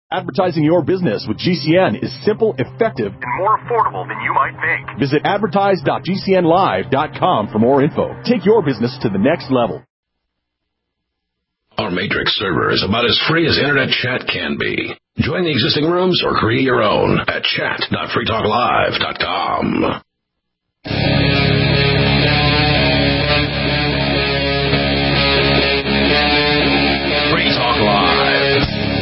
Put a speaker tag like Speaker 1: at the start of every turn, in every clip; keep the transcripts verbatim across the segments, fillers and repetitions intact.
Speaker 1: Advertising your business with G C N is simple, effective, and more affordable than you might think. Visit advertise dot g c n live dot com for more info. Take your business to the next level.
Speaker 2: Our Matrix server is about as free as internet chat can be. Join the existing rooms or create your own at chat dot free talk live dot com. Free Talk Live.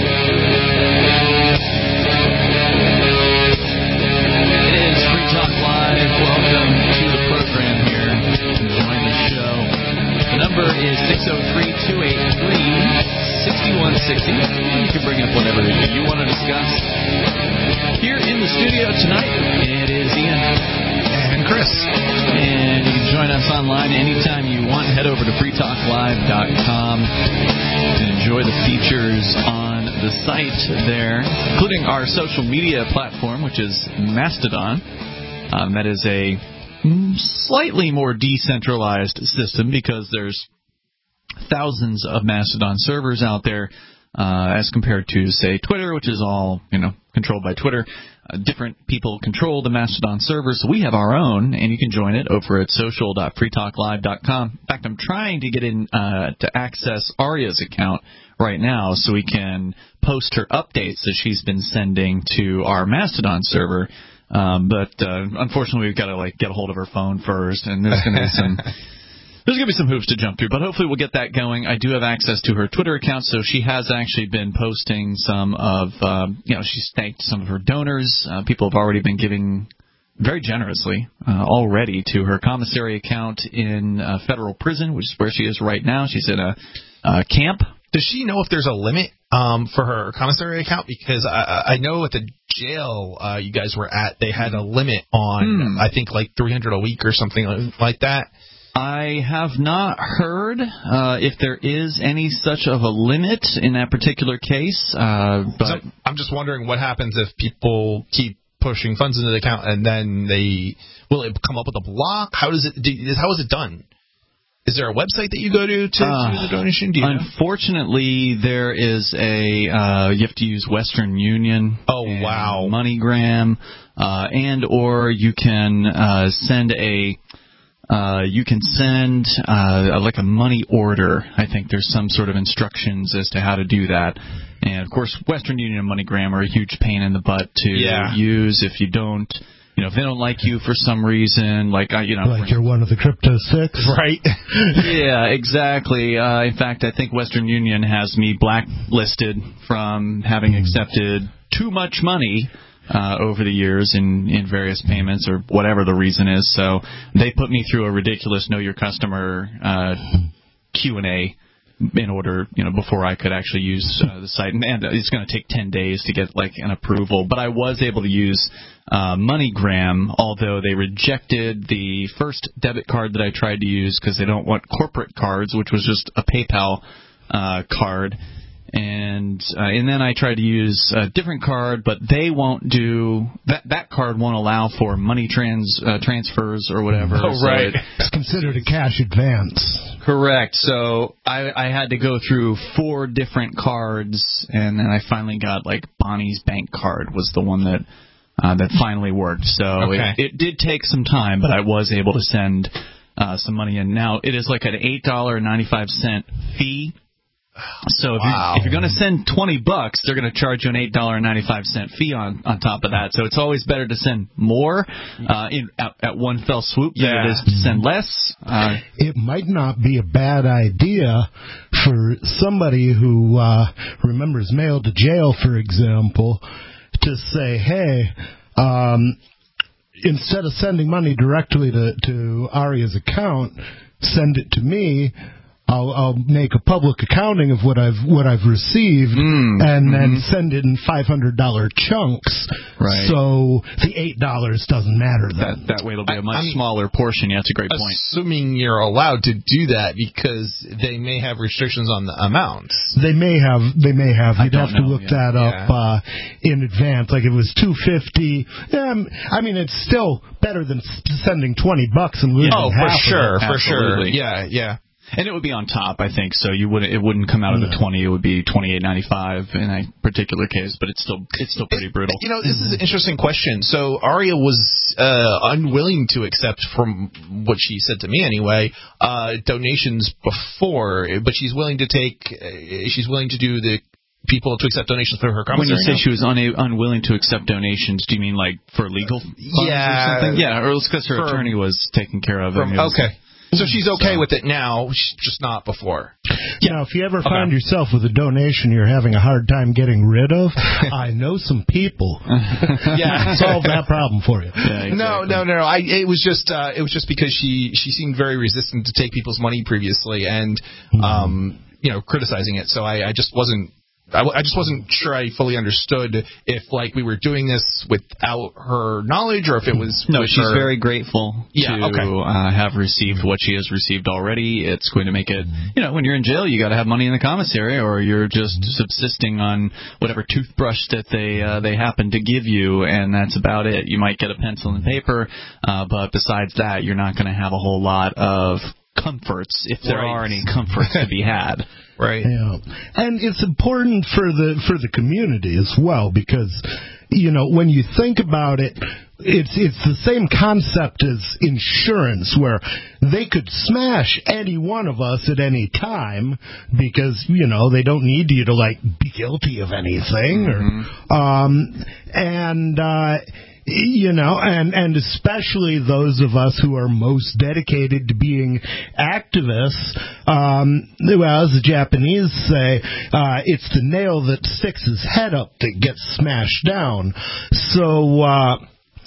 Speaker 3: It is Free Talk Live. Welcome to the program here. Join the show. The number is six oh three, two eight three, six one six zero. You can bring up whatever you want to discuss. Here in the studio tonight, it is Ian and Chris. And you can join us online anytime you want. Head over to free talk live dot com and enjoy the features on the site there, including our social media platform, which is Mastodon. Um, that is a slightly more decentralized system because there's thousands of Mastodon servers out there uh, as compared to, say, Twitter, which is all, you know, controlled by Twitter. Uh, different people control the Mastodon servers, so we have our own, and you can join it over at social dot free talk live dot com. In fact, I'm trying to get in uh, to access Aria's account right now so we can post her updates that she's been sending to our Mastodon server. Um, but uh, unfortunately, we've got to like get a hold of her phone first, and there's going to be some there's going to be some hoops to jump through. But hopefully, we'll get that going. I do have access to her Twitter account, so she has actually been posting some of uh, you know she's thanked some of her donors. Uh, people have already been giving very generously uh, already to her commissary account in uh, federal prison, which is where she is right now. She's in a uh, camp.
Speaker 4: Does she know if there's a limit um, for her commissary account? Because I, I know at the jail uh, you guys were at, they had a limit on, hmm. I think, like three hundred a week or something like that.
Speaker 3: I have not heard uh, if there is any such of a limit in that particular case. Uh, but
Speaker 4: so I'm just wondering what happens if people keep pushing funds into the account and then they will it come up with a block? How does it? Do, how is it done? Is there a website that you go to to uh, do the donation? Do you
Speaker 3: unfortunately, know? There is a uh, you have to use Western Union.
Speaker 4: Oh wow,
Speaker 3: MoneyGram, uh, and or you can uh, send a uh, you can send uh, like a money order. I think there's some sort of instructions as to how to do that. And of course, Western Union and MoneyGram are a huge pain in the butt to
Speaker 4: yeah.
Speaker 3: use if you don't. You know, if they don't like you for some reason, like, uh, you know...
Speaker 5: Like you're one of the Crypto Six?
Speaker 4: Right.
Speaker 3: Yeah, exactly. Uh, in fact, I think Western Union has me blacklisted from having accepted too much money uh, over the years in, in various payments or whatever the reason is. So they put me through a ridiculous Know Your Customer uh, Q and A in order, you know, before I could actually use uh, the site. And, and it's going to take ten days to get, like, an approval. But I was able to use uh, MoneyGram, although they rejected the first debit card that I tried to use because they don't want corporate cards, which was just a PayPal uh, card. And uh, and then I tried to use a different card, but they won't do that. That card won't allow for money trans uh, transfers or whatever.
Speaker 4: Oh,
Speaker 3: so
Speaker 4: right.
Speaker 3: It,
Speaker 5: it's considered a cash advance.
Speaker 3: Correct. So I, I had to go through four different cards, and then I finally got like Bonnie's bank card was the one that uh, that finally worked. So
Speaker 4: okay.
Speaker 3: it, it did take some time, but I was able to send uh, some money in. Now it is like an eight dollars and ninety-five cents fee. So if,
Speaker 4: wow.
Speaker 3: you're, if you're going to send twenty bucks, they're going to charge you an eight dollars and ninety-five cents fee on, on top of that. So it's always better to send more uh, in, at, at one fell swoop than
Speaker 4: yeah.
Speaker 3: it is to send less. Uh,
Speaker 5: it might not be a bad idea for somebody who uh, remembers mail to jail, for example, to say, hey, um, instead of sending money directly to, to Aria's account, send it to me. I'll, I'll make a public accounting of what I've what I've received,
Speaker 3: mm,
Speaker 5: and then
Speaker 3: mm-hmm.
Speaker 5: send it in five hundred dollar chunks.
Speaker 3: Right.
Speaker 5: So the eight dollars doesn't matter then.
Speaker 3: That, that way it'll be a much
Speaker 4: I'm
Speaker 3: smaller portion. Yeah, that's a great point.
Speaker 4: Assuming you're allowed to do that because they may have restrictions on the amounts.
Speaker 5: They may have. They may have. You'd have to
Speaker 3: know,
Speaker 5: look
Speaker 3: yeah.
Speaker 5: that up
Speaker 4: yeah.
Speaker 5: uh, in advance. Like if it was two fifty. Yeah, I mean it's still better than sending twenty bucks and losing
Speaker 4: oh,
Speaker 5: half
Speaker 4: for sure,
Speaker 5: of it.
Speaker 4: for
Speaker 3: Absolutely.
Speaker 4: sure. Yeah, yeah.
Speaker 6: And it would be on top, I think. So you wouldn't. It wouldn't come out of the twenty. It would be twenty-eight ninety-five in a particular case. But it's still it's still pretty brutal.
Speaker 4: You know, this is an interesting question. So Aria was uh, unwilling to accept, from what she said to me anyway, uh, donations before, but she's willing to take. Uh, she's willing to do the people to accept donations for her commissary.
Speaker 6: When you say
Speaker 4: now?
Speaker 6: she was una- unwilling to accept donations, do you mean like for legal funds
Speaker 4: yeah,
Speaker 6: or something? Yeah, or it's because her
Speaker 4: for,
Speaker 6: attorney was taking care of it.
Speaker 4: From, okay. So she's okay so. with it now, just not before.
Speaker 5: Yeah. Now, if you ever okay. find yourself with a donation you're having a hard time getting rid of, I know some people. Yeah, solve that problem for you.
Speaker 6: Yeah, exactly.
Speaker 4: No, no, no, no. I, it was just, uh, it was just because she she seemed very resistant to take people's money previously, and um, you know, criticizing it. So I, I just wasn't. I, I just wasn't sure I fully understood if, like, we were doing this without her knowledge or if it was.
Speaker 6: No,
Speaker 4: with
Speaker 6: she's
Speaker 4: her.
Speaker 6: very grateful
Speaker 4: yeah,
Speaker 6: to
Speaker 4: okay.
Speaker 6: uh, have received what she has received already. It's going to make it, you know, when you're in jail, you got to have money in the commissary, or you're just subsisting on whatever toothbrush that they uh, they happen to give you, and that's about it. You might get a pencil and paper, uh, but besides that, you're not going to have a whole lot of comforts, if there
Speaker 4: right.
Speaker 6: are any comforts to be had.
Speaker 4: Right.
Speaker 5: Yeah. And it's important for the for the community as well, because, you know, when you think about it, it's it's the same concept as insurance, where they could smash any one of us at any time because, you know, they don't need you to, like, be guilty of anything. Mm-hmm. Or, um, and, uh, you know, and, and especially those of us who are most dedicated to being activists, um, well, as the Japanese say, uh, it's the nail that sticks his head up that gets smashed down. So, uh,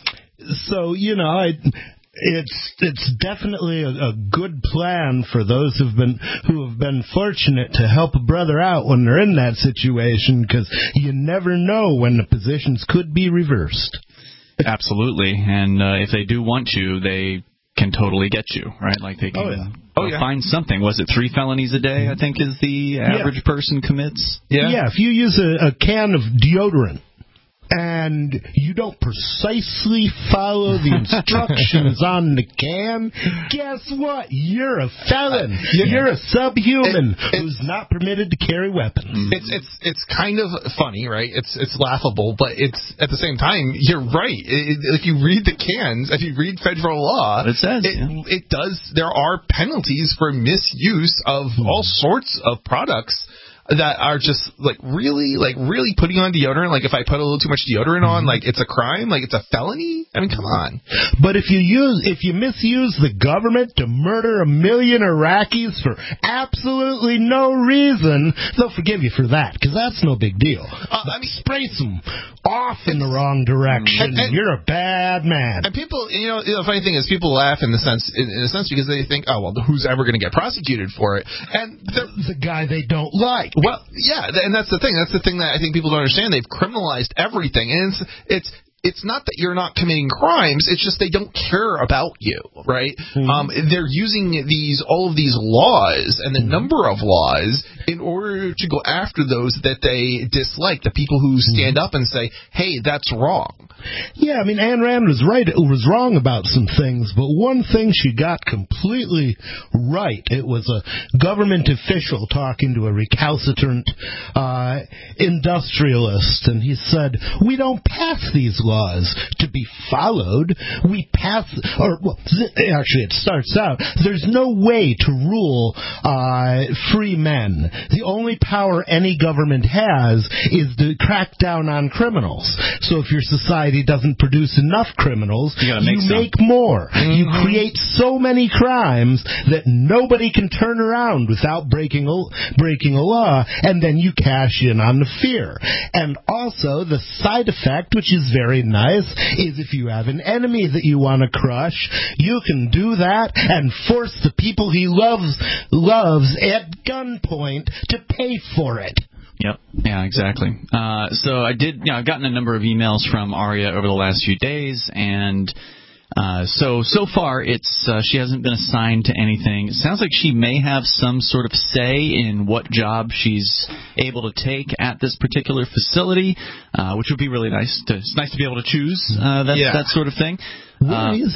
Speaker 5: so, you know, I, It's it's definitely a, a good plan for those who've been who have been fortunate to help a brother out when they're in that situation, because you never know when the positions could be reversed.
Speaker 6: Absolutely, and uh, if they do want you, they can totally get you, right? Like they can
Speaker 5: oh, yeah.
Speaker 6: oh,
Speaker 5: yeah.
Speaker 6: find something. Was it three felonies a day, I think, is the average yeah. person commits?
Speaker 5: Yeah, yeah. If you use a, a can of deodorant and you don't precisely follow the instructions on the can, guess what? You're a felon. Uh, yeah. You're a subhuman it, it, who's not permitted to carry weapons.
Speaker 4: It's it's it's kind of funny, right? It's it's laughable, but it's at the same time, you're right. It, it, if you read the cans, if you read federal law,
Speaker 6: it says
Speaker 4: it,
Speaker 6: yeah.
Speaker 4: it does. There are penalties for misuse of hmm. all sorts of products that are just, like, really, like, really putting on deodorant. Like, if I put a little too much deodorant on, like, it's a crime? Like, it's a felony? I mean, come on.
Speaker 5: But if you use, if you misuse the government to murder a million Iraqis for absolutely no reason, they'll forgive you for that, because that's no big deal. Uh, I mean, spray some off in the wrong direction. And, and, You're a bad man.
Speaker 4: And people, you know, the funny thing is, people laugh in the sense, in, in a sense, because they think, oh, well, who's ever going to get prosecuted for it? And
Speaker 5: the guy they don't like.
Speaker 4: Well, yeah, and that's the thing. That's the thing that I think people don't understand. They've criminalized everything, and it's it's it's not that you're not committing crimes. It's just they don't care about you, right? Mm-hmm. Um, they're using these all of these laws and the mm-hmm. number of laws in order to go after those that they dislike, the people who stand mm-hmm. up and say, "Hey, that's wrong."
Speaker 5: Yeah, I mean, Ayn Rand was right. It was wrong about some things, but one thing she got completely right. It was a government official talking to a recalcitrant uh, industrialist, and he said, "We don't pass these laws to be followed. We pass, or well, actually, it starts out, there's no way to rule uh, free men. The only power any government has is to crack down on criminals. So if your society doesn't produce enough criminals, you,
Speaker 6: make,
Speaker 5: you make more. Mm-hmm. You create so many crimes that nobody can turn around without breaking a, breaking a law, and then you cash in on the fear. And also, the side effect, which is very nice, is if you have an enemy that you want to crush, you can do that and force the people he loves loves at gunpoint to pay for it."
Speaker 6: Yep. Yeah, exactly. Uh, so I did, you know, I've gotten a number of emails from Aria over the last few days, and uh, so so far it's uh, she hasn't been assigned to anything. It sounds like she may have some sort of say in what job she's able to take at this particular facility, uh, which would be really nice. To, it's nice to be able to choose uh, that
Speaker 4: yeah.
Speaker 6: that sort of thing.
Speaker 5: Where uh, is it?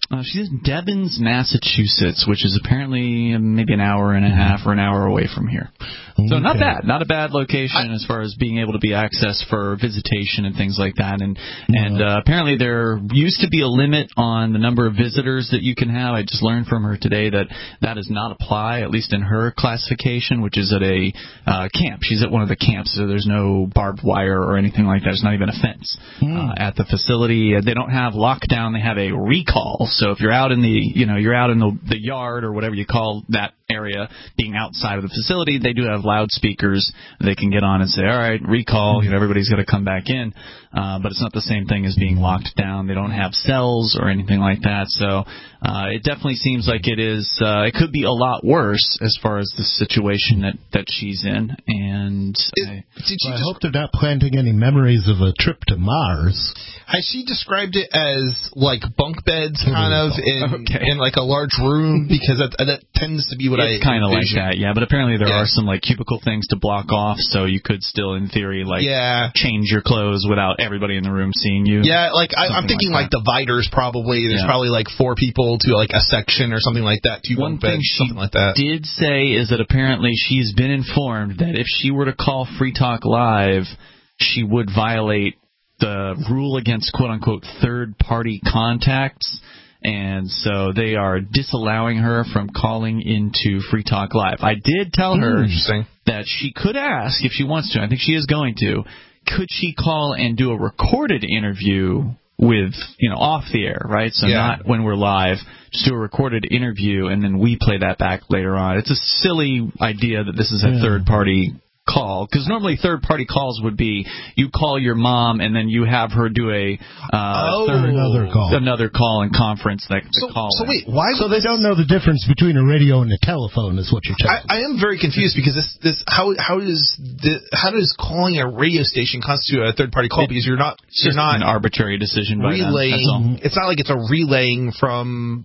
Speaker 6: Uh, she's in Devens, Massachusetts, which is apparently maybe an hour and a half or an hour away from here. So not bad, not a bad location I, as far as being able to be accessed for visitation and things like that. And yeah. and uh, apparently there used to be a limit on the number of visitors that you can have. I just learned from her today that that does not apply, at least in her classification, which is at a uh, camp. She's at one of the camps, so there's no barbed wire or anything like that. There's not even a fence mm. uh, at the facility. They don't have lockdown. They have a recall. So if you're out in the, you know, you're out in the, the yard or whatever you call that area, being outside of the facility, they do have loudspeakers. They can get on and say, all right, recall, you know, everybody's got to come back in. Uh, but it's not the same thing as being locked down. They don't have cells or anything like that. So uh, it definitely seems like it is, uh, it could be a lot worse as far as the situation that, that she's in. And
Speaker 5: it, I, did she well, I hope they're not planting any memories of a trip to Mars.
Speaker 4: Has she described it as like bunk beds kind of in, okay. in like a large room? Because that, that tends to be what
Speaker 6: it's
Speaker 4: I
Speaker 6: kind of like that, yeah. But apparently there
Speaker 4: yeah.
Speaker 6: are some like cubicle things to block off, so you could still, in theory, like
Speaker 4: yeah.
Speaker 6: change your clothes without everybody in the room seeing you.
Speaker 4: Yeah, like I, I'm thinking like, like the Viters probably. There's yeah. probably like four people to like a section or something like that. Two
Speaker 6: One
Speaker 4: bunk
Speaker 6: thing
Speaker 4: beds,
Speaker 6: she
Speaker 4: something like that.
Speaker 6: did say is that apparently she's been informed that if she were to call Free Talk Live, she would violate the rule against quote-unquote third-party contacts, and so they are disallowing her from calling into Free Talk Live. I did tell her
Speaker 4: Interesting.
Speaker 6: that she could ask, if she wants to, I think she is going to, could she call and do a recorded interview with, you know, off the air, right? So
Speaker 4: yeah.
Speaker 6: not when we're live, just do a recorded interview, and then we play that back later on. It's a silly idea that this is a yeah. third-party call, because normally third-party calls would be you call your mom and then you have her do a uh,
Speaker 4: oh,
Speaker 6: third,
Speaker 5: another call,
Speaker 6: another call in conference. That
Speaker 4: so,
Speaker 6: the call.
Speaker 4: So wait, why?
Speaker 5: So they don't know the difference between a radio and a telephone, is what you're telling me.
Speaker 4: I, I am very confused because this this how how does the, how does calling a radio station constitute a third-party call? It, because you're not you're not
Speaker 6: an arbitrary decision by
Speaker 4: relaying.
Speaker 6: them,
Speaker 4: it's not like it's a relaying from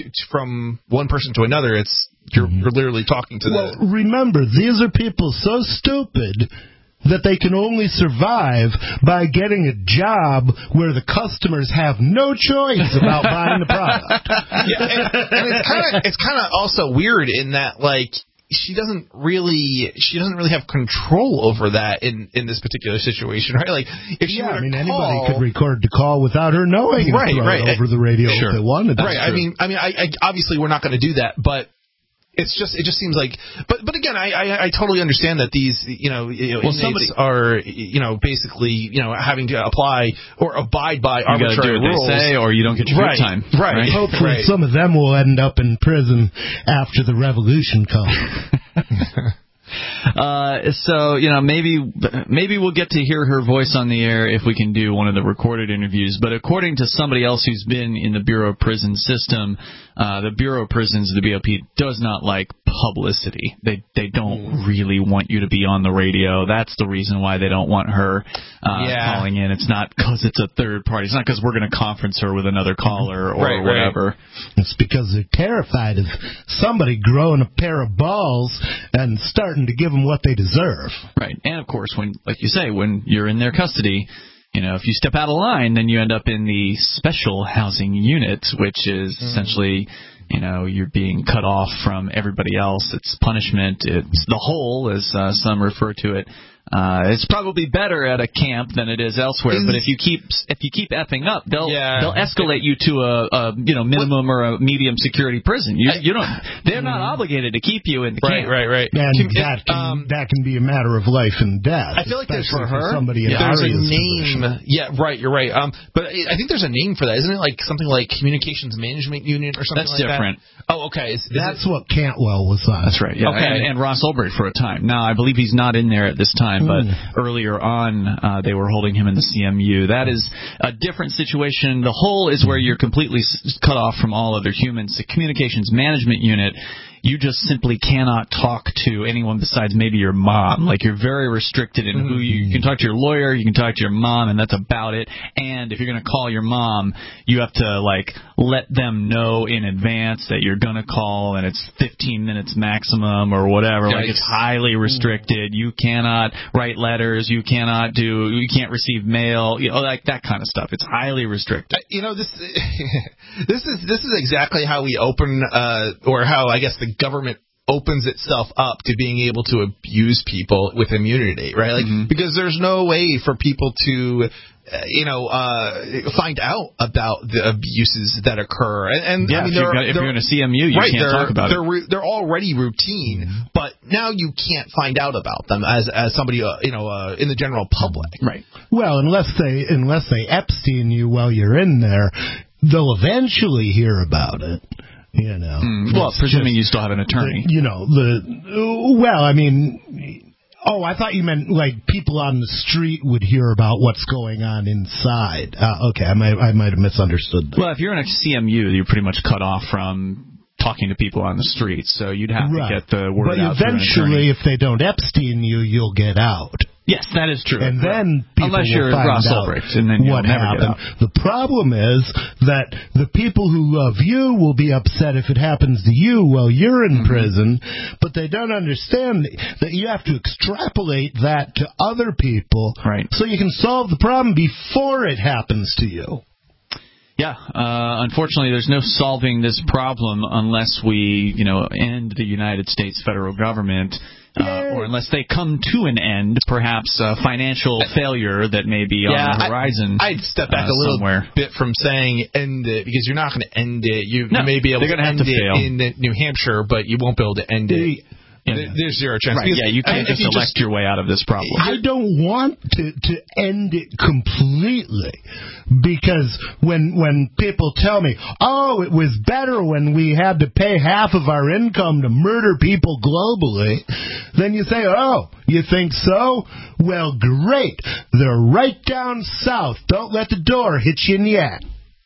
Speaker 4: from one person to another. It's You're, you're literally talking to
Speaker 5: well,
Speaker 4: the...
Speaker 5: remember, these are people so stupid that they can only survive by getting a job where the customers have no choice about buying the product.
Speaker 4: Yeah, and, and it's kind of it's kind of also weird in that, like, she doesn't really she doesn't really have control over that in, in this particular situation, right? Like, if she
Speaker 5: yeah,
Speaker 4: were to
Speaker 5: I mean,
Speaker 4: call,
Speaker 5: anybody could record the call without her knowing and
Speaker 4: right,
Speaker 5: throw
Speaker 4: right,
Speaker 5: it over the radio
Speaker 6: sure.
Speaker 5: if they wanted.
Speaker 4: Right. I mean, I mean, I, I obviously we're not going to do that, but. It's just it just seems like, but but again, I, I, I totally understand that these you know, you know
Speaker 6: well,
Speaker 4: inmates are you know basically you know having to apply or abide by
Speaker 6: you
Speaker 4: arbitrary
Speaker 6: do what
Speaker 4: rules,
Speaker 6: they say, or you don't get your
Speaker 4: right,
Speaker 6: good time.
Speaker 4: Right.
Speaker 6: right.
Speaker 5: Hopefully,
Speaker 4: right.
Speaker 5: some of them will end up in prison after the revolution comes.
Speaker 6: Uh, so, you know, maybe maybe we'll get to hear her voice on the air if we can do one of the recorded interviews. But according to somebody else who's been in the Bureau of Prisons system, uh, the Bureau of Prisons, the B O P, does not like publicity. They they don't really want you to be on the radio. That's the reason why they don't want her uh,
Speaker 4: yeah.
Speaker 6: calling in. It's not because it's a third party. It's not because we're going to conference her with another caller or
Speaker 4: right,
Speaker 6: whatever.
Speaker 4: Right.
Speaker 5: It's because they're terrified of somebody growing a pair of balls and starting to give them what they deserve.
Speaker 6: Right. And, of course, when, like you say, when you're in their custody, you know, if you step out of line, then you end up in the special housing unit, which is mm. essentially, you know, you're being cut off from everybody else. It's punishment. It's the hole, as uh, some refer to it. Uh, it's probably better at a camp than it is elsewhere. But if you keep if you keep effing up, they'll
Speaker 4: yeah.
Speaker 6: they'll escalate you to a, a you know minimum or a medium security prison. You you don't they're not obligated to keep you in the
Speaker 4: right,
Speaker 6: camp.
Speaker 4: Right, right, right.
Speaker 5: And
Speaker 4: can,
Speaker 5: that can
Speaker 4: um,
Speaker 5: that can be a matter of life and death.
Speaker 4: I feel like there's
Speaker 5: for
Speaker 6: her
Speaker 5: somebody in
Speaker 4: yeah, there's a
Speaker 5: Aria's
Speaker 4: name.
Speaker 5: position.
Speaker 4: Yeah, right. You're right. Um, but I think there's a name for that, isn't it? Like something like Communications Management Unit or something
Speaker 6: That's
Speaker 4: like
Speaker 6: different.
Speaker 4: that. Oh, okay. Is, is
Speaker 5: That's
Speaker 4: it?
Speaker 5: what Cantwell was on.
Speaker 6: That's right. Yeah.
Speaker 4: Okay.
Speaker 6: And, and Ross Ulbricht for a time. Now I believe he's not in there at this time, but
Speaker 5: Mm.
Speaker 6: earlier on uh, they were holding him in the C M U. That is a different situation. The whole is where you're completely s- cut off from all other humans. The Communications Management Unit you just simply cannot talk to anyone besides maybe your mom. Like, you're very restricted in who you, you can talk to your lawyer, you can talk to your mom, and that's about it. And if you're going to call your mom, you have to, like, let them know in advance that you're going to call, and it's fifteen minutes maximum or whatever. Yikes. Like, it's highly restricted. You cannot write letters. You cannot do, you can't receive mail, you know, like that kind of stuff. It's highly restricted.
Speaker 4: You know, this this is this is exactly how we open, uh, or how I guess the government opens itself up to being able to abuse people with immunity, right? Like, mm-hmm. because there's no way for people to, uh, you know, uh, find out about the abuses that occur. And, and
Speaker 6: yeah,
Speaker 4: I mean,
Speaker 6: if, you're, if you're in a C M U, you
Speaker 4: right,
Speaker 6: can't talk about
Speaker 4: they're,
Speaker 6: it.
Speaker 4: They're already routine, mm-hmm. but now you can't find out about them as as somebody, uh, you know, uh, in the general public.
Speaker 6: Right.
Speaker 5: Well, unless they unless they Epstein you while you're in there, they'll eventually hear about it. You know,
Speaker 6: mm, well, presuming just, you still have an attorney.
Speaker 5: The, you know, the well, I mean, oh, I thought you meant like people on the street would hear about what's going on inside. Uh, okay, I might I might have misunderstood that.
Speaker 6: Well, if you're in a C M U, you're pretty much cut off from talking to people on the street, so you'd have right. to get the word
Speaker 5: but
Speaker 6: out.
Speaker 5: But eventually, if they don't Epstein you, you'll get out.
Speaker 6: Yes, that is true.
Speaker 5: And then people
Speaker 6: Unless
Speaker 5: will
Speaker 6: you're
Speaker 5: find
Speaker 6: Ross
Speaker 5: out
Speaker 6: Ulbricht, and then you'll
Speaker 5: what
Speaker 6: never
Speaker 5: happened.
Speaker 6: get out.
Speaker 5: The problem is that the people who love you will be upset if it happens to you while you're in mm-hmm. prison, but they don't understand that you have to extrapolate that to other people
Speaker 6: right.
Speaker 5: so you can solve the problem before it happens to you.
Speaker 6: Yeah, uh, unfortunately, there's no solving this problem unless we, you know, end the United States federal government. Uh, or unless they come to an end, perhaps a financial failure that may be
Speaker 4: yeah,
Speaker 6: on the horizon.
Speaker 4: I, I'd step back
Speaker 6: uh,
Speaker 4: a little
Speaker 6: somewhere.
Speaker 4: bit from saying end it, because you're not going to end it. You,
Speaker 6: no,
Speaker 4: you may be able to end
Speaker 6: to
Speaker 4: it
Speaker 6: fail.
Speaker 4: in New Hampshire, but you won't be able to end it.
Speaker 6: Yeah.
Speaker 4: There's zero chance.
Speaker 6: Right, yeah, you can't just you elect just, your way out of this problem.
Speaker 5: I don't want to, to end it completely, because when when people tell me, oh, it was better when we had to pay half of our income to murder people globally, then you say, oh, you think so? Well, great. They're right down south. Don't let the door hit you in the ass.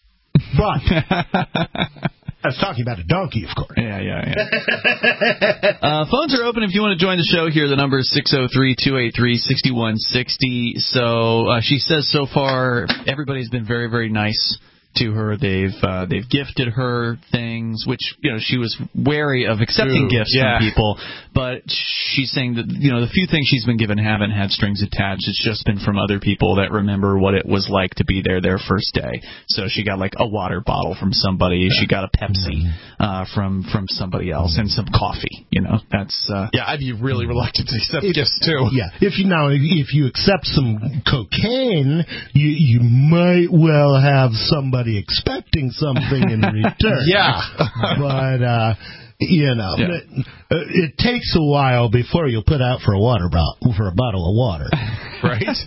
Speaker 5: But... I was talking about a donkey, of course.
Speaker 6: Yeah, yeah, yeah. uh, phones are open if you want to join the show here. The number is six oh three, two eight three, six one six oh. So uh, she says so far everybody's been very, very nice to her. They've uh, they've gifted her things, which, you know, she was wary of accepting
Speaker 4: Ooh,
Speaker 6: gifts
Speaker 4: yeah.
Speaker 6: from people. But she's saying that, you know, the few things she's been given haven't had strings attached. It's just been from other people that remember what it was like to be there their first day. So she got like a water bottle from somebody. She got a Pepsi uh, from from somebody else, and some coffee. You know, that's uh,
Speaker 4: yeah. I'd be really reluctant to accept
Speaker 5: if,
Speaker 4: gifts too.
Speaker 5: Yeah, if you now if you accept some cocaine, you you might well have somebody expecting something in return.
Speaker 4: Yeah.
Speaker 5: But, uh, you know,
Speaker 6: yeah.
Speaker 5: it, it takes a while before you'll put out for a water bottle, for a bottle of water.
Speaker 4: Right?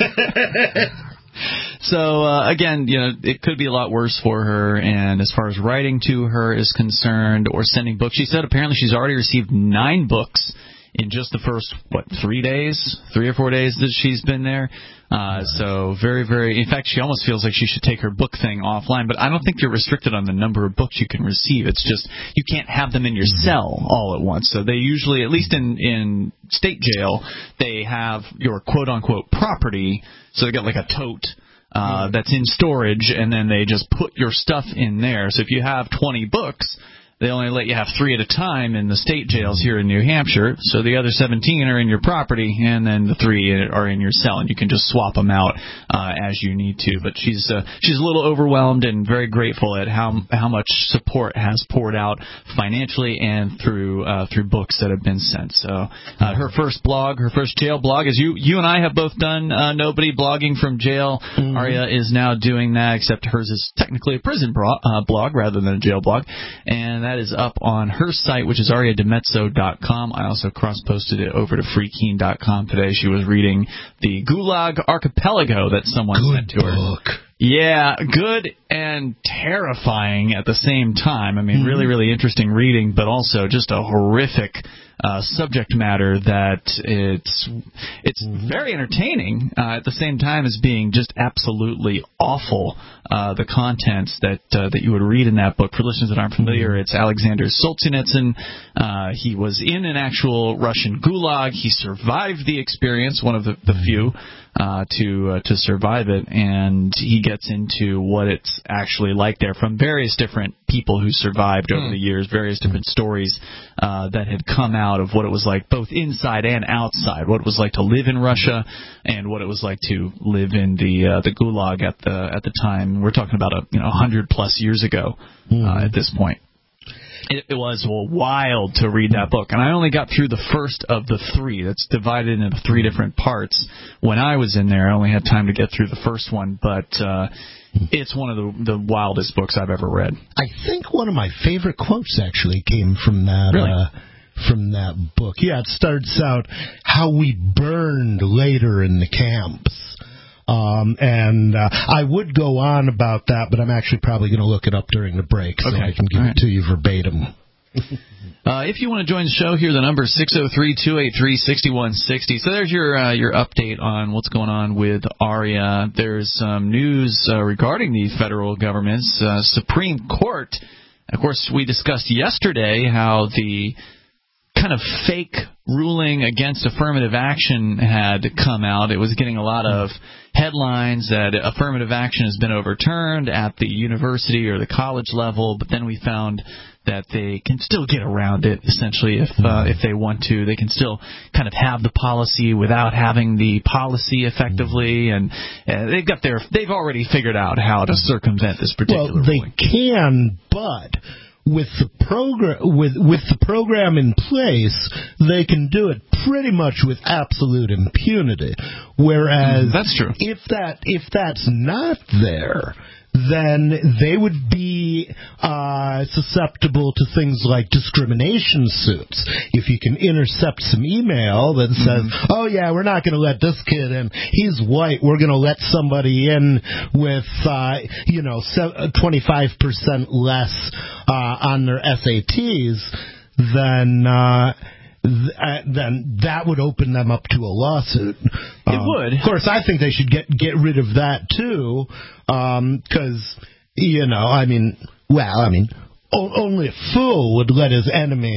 Speaker 6: So, uh, again, you know, it could be a lot worse for her. And as far as writing to her is concerned, or sending books, she said apparently she's already received nine books in just the first, what, three days, three or four days that she's been there. Uh, so very, very, in fact, she almost feels like she should take her book thing offline, but I don't think you're restricted on the number of books you can receive. It's just you can't have them in your cell all at once. So they usually, at least in, in state jail, they have your quote-unquote property, so they got like a tote uh, that's in storage, and then they just put your stuff in there. So if you have twenty books, they only let you have three at a time in the state jails here in New Hampshire, so the other seventeen are in your property, and then the three are in your cell, and you can just swap them out uh, as you need to. But she's uh, she's a little overwhelmed and very grateful at how how much support has poured out financially and through uh, through books that have been sent. So uh, her first blog, her first jail blog, as you you and I have both done, uh, Nobody blogging from jail. Mm-hmm. Aria is now doing that, except hers is technically a prison bro- uh, blog rather than a jail blog, and that That is up on her site, which is aria demezzo dot com. I also cross-posted it over to freekeen dot com today. She was reading the Gulag Archipelago that someone
Speaker 5: good
Speaker 6: sent to her.
Speaker 5: Book.
Speaker 6: Yeah, good and terrifying at the same time. I mean, mm-hmm. really, really interesting reading, but also just a horrific uh, subject matter that it's it's very entertaining uh, at the same time as being just absolutely awful. Uh, the contents that uh, that you would read in that book. For listeners that aren't familiar, it's Alexander Solzhenitsyn. Uh, he was in an actual Russian gulag. He survived the experience, one of the, the few uh, to uh, to survive it, and he gets into what it's actually like there from various different people who survived over the years, various different stories uh, that had come out of what it was like both inside and outside, what it was like to live in Russia and what it was like to live in the uh, the gulag at the at the time. We're talking about a you know one hundred plus years ago uh, at this point. It, it was wild to read that book, and I only got through the first of the three. That's divided into three different parts. When I was in there, I only had time to get through the first one, but uh, it's one of the, the wildest books I've ever read.
Speaker 5: I think one of my favorite quotes actually came from that.
Speaker 6: Really?
Speaker 5: Uh, from that book. Yeah, it starts out how we burned later in the camps. Um, and uh, I would go on about that, but I'm actually probably going to look it up during the break so
Speaker 6: okay.
Speaker 5: I can give
Speaker 6: All
Speaker 5: it
Speaker 6: right.
Speaker 5: to you verbatim.
Speaker 6: Uh, if you want to join the show here, the number is six oh three, two eight three, six one six oh. So there's your uh, your update on what's going on with ARIA. There's some news uh, regarding the federal government's uh, Supreme Court. Of course, we discussed yesterday how the kind of fake ruling against affirmative action had come out. It was getting a lot of headlines that affirmative action has been overturned at the university or the college level, but then we found that they can still get around it, essentially, if uh, if they want to. They can still kind of have the policy without having the policy effectively, and uh, they've got their they've already figured out how to circumvent this particular
Speaker 5: Well, they
Speaker 6: ruling.
Speaker 5: can, but with the program with with the program in place, they can do it pretty much with absolute impunity. Whereas
Speaker 6: Mm, that's true.
Speaker 5: if that if that's not there, then they would be uh, susceptible to things like discrimination suits. If you can intercept some email that says, mm-hmm. oh, yeah, we're not going to let this kid in. He's white. We're going to let somebody in with, uh, you know, twenty-five percent less uh, on their S A Ts, then... Uh, Th- then that would open them up to a lawsuit.
Speaker 6: It
Speaker 5: um,
Speaker 6: would.
Speaker 5: Of course, I think they should get get rid of that too, because um, you know, I mean, well, I mean, o- only a fool would let his enemy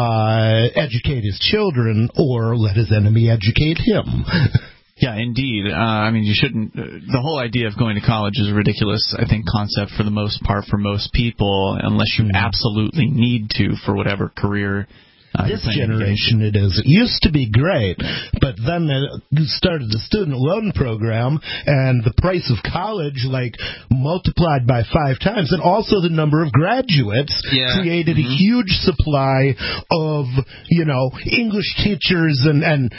Speaker 5: uh, educate his children, or let his enemy educate him.
Speaker 6: Yeah, indeed. Uh, I mean, you shouldn't. Uh, the whole idea of going to college is a ridiculous, I think, concept for the most part for most people, unless you mm-hmm. absolutely need to for whatever career. Uh,
Speaker 5: this generation it is. It used to be great, but then they started the student loan program, and the price of college, like, multiplied by five times, and also the number of graduates
Speaker 4: yeah.
Speaker 5: created
Speaker 4: mm-hmm.
Speaker 5: a huge supply of, you know, English teachers and, and,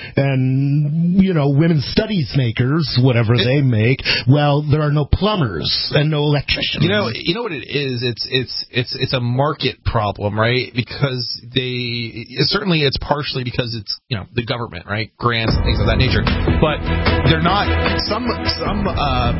Speaker 5: and you know, women's studies makers, whatever it, they make. Well, there are no plumbers and no electricians.
Speaker 4: You know, you know what it is? It's, it's, it's, it's a market problem, right? Because they... Certainly, it's partially because it's, you know, the government, right? Grants and things of that nature. But they're not some some uh,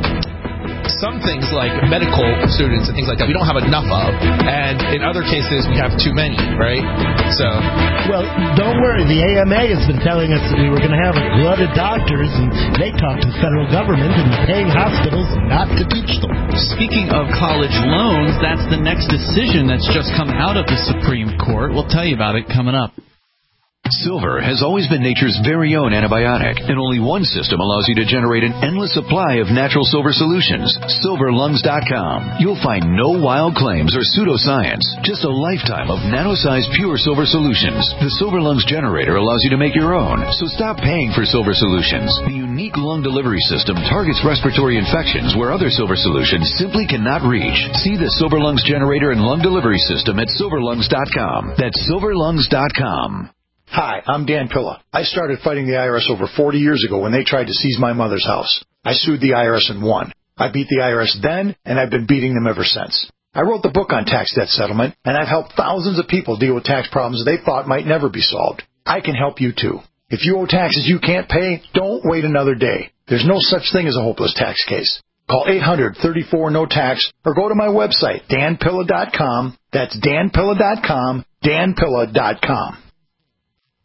Speaker 4: some things like medical students and things like that we don't have enough of, and in other cases we have too many, right? So,
Speaker 5: well, don't worry. The A M A has been telling us that we were going to have a glut of doctors, and they talk to the federal government and paying hospitals not to teach them.
Speaker 6: Speaking of college loans, that's the next decision that's just come out of the Supreme Court. We'll tell you about it coming up.
Speaker 7: Silver has always been nature's very own antibiotic, and only one system allows you to generate an endless supply of natural silver solutions. silver lungs dot com. You'll find no wild claims or pseudoscience, just a lifetime of nano-sized pure silver solutions. The Silver Lungs generator allows you to make your own, so stop paying for silver solutions. The unique lung delivery system targets respiratory infections where other silver solutions simply cannot reach. See the Silver Lungs generator and lung delivery system at silver lungs dot com. That's silver lungs dot com.
Speaker 8: Hi, I'm Dan Pilla. I started fighting the I R S over forty years ago when they tried to seize my mother's house. I sued the I R S and won. I beat the I R S then, and I've been beating them ever since. I wrote the book on tax debt settlement, and I've helped thousands of people deal with tax problems they thought might never be solved. I can help you too. If you owe taxes you can't pay, don't wait another day. There's no such thing as a hopeless tax case. Call eight hundred, thirty-four, no tax or go to my website, dan pilla dot com. That's dan pilla dot com, dan pilla dot com.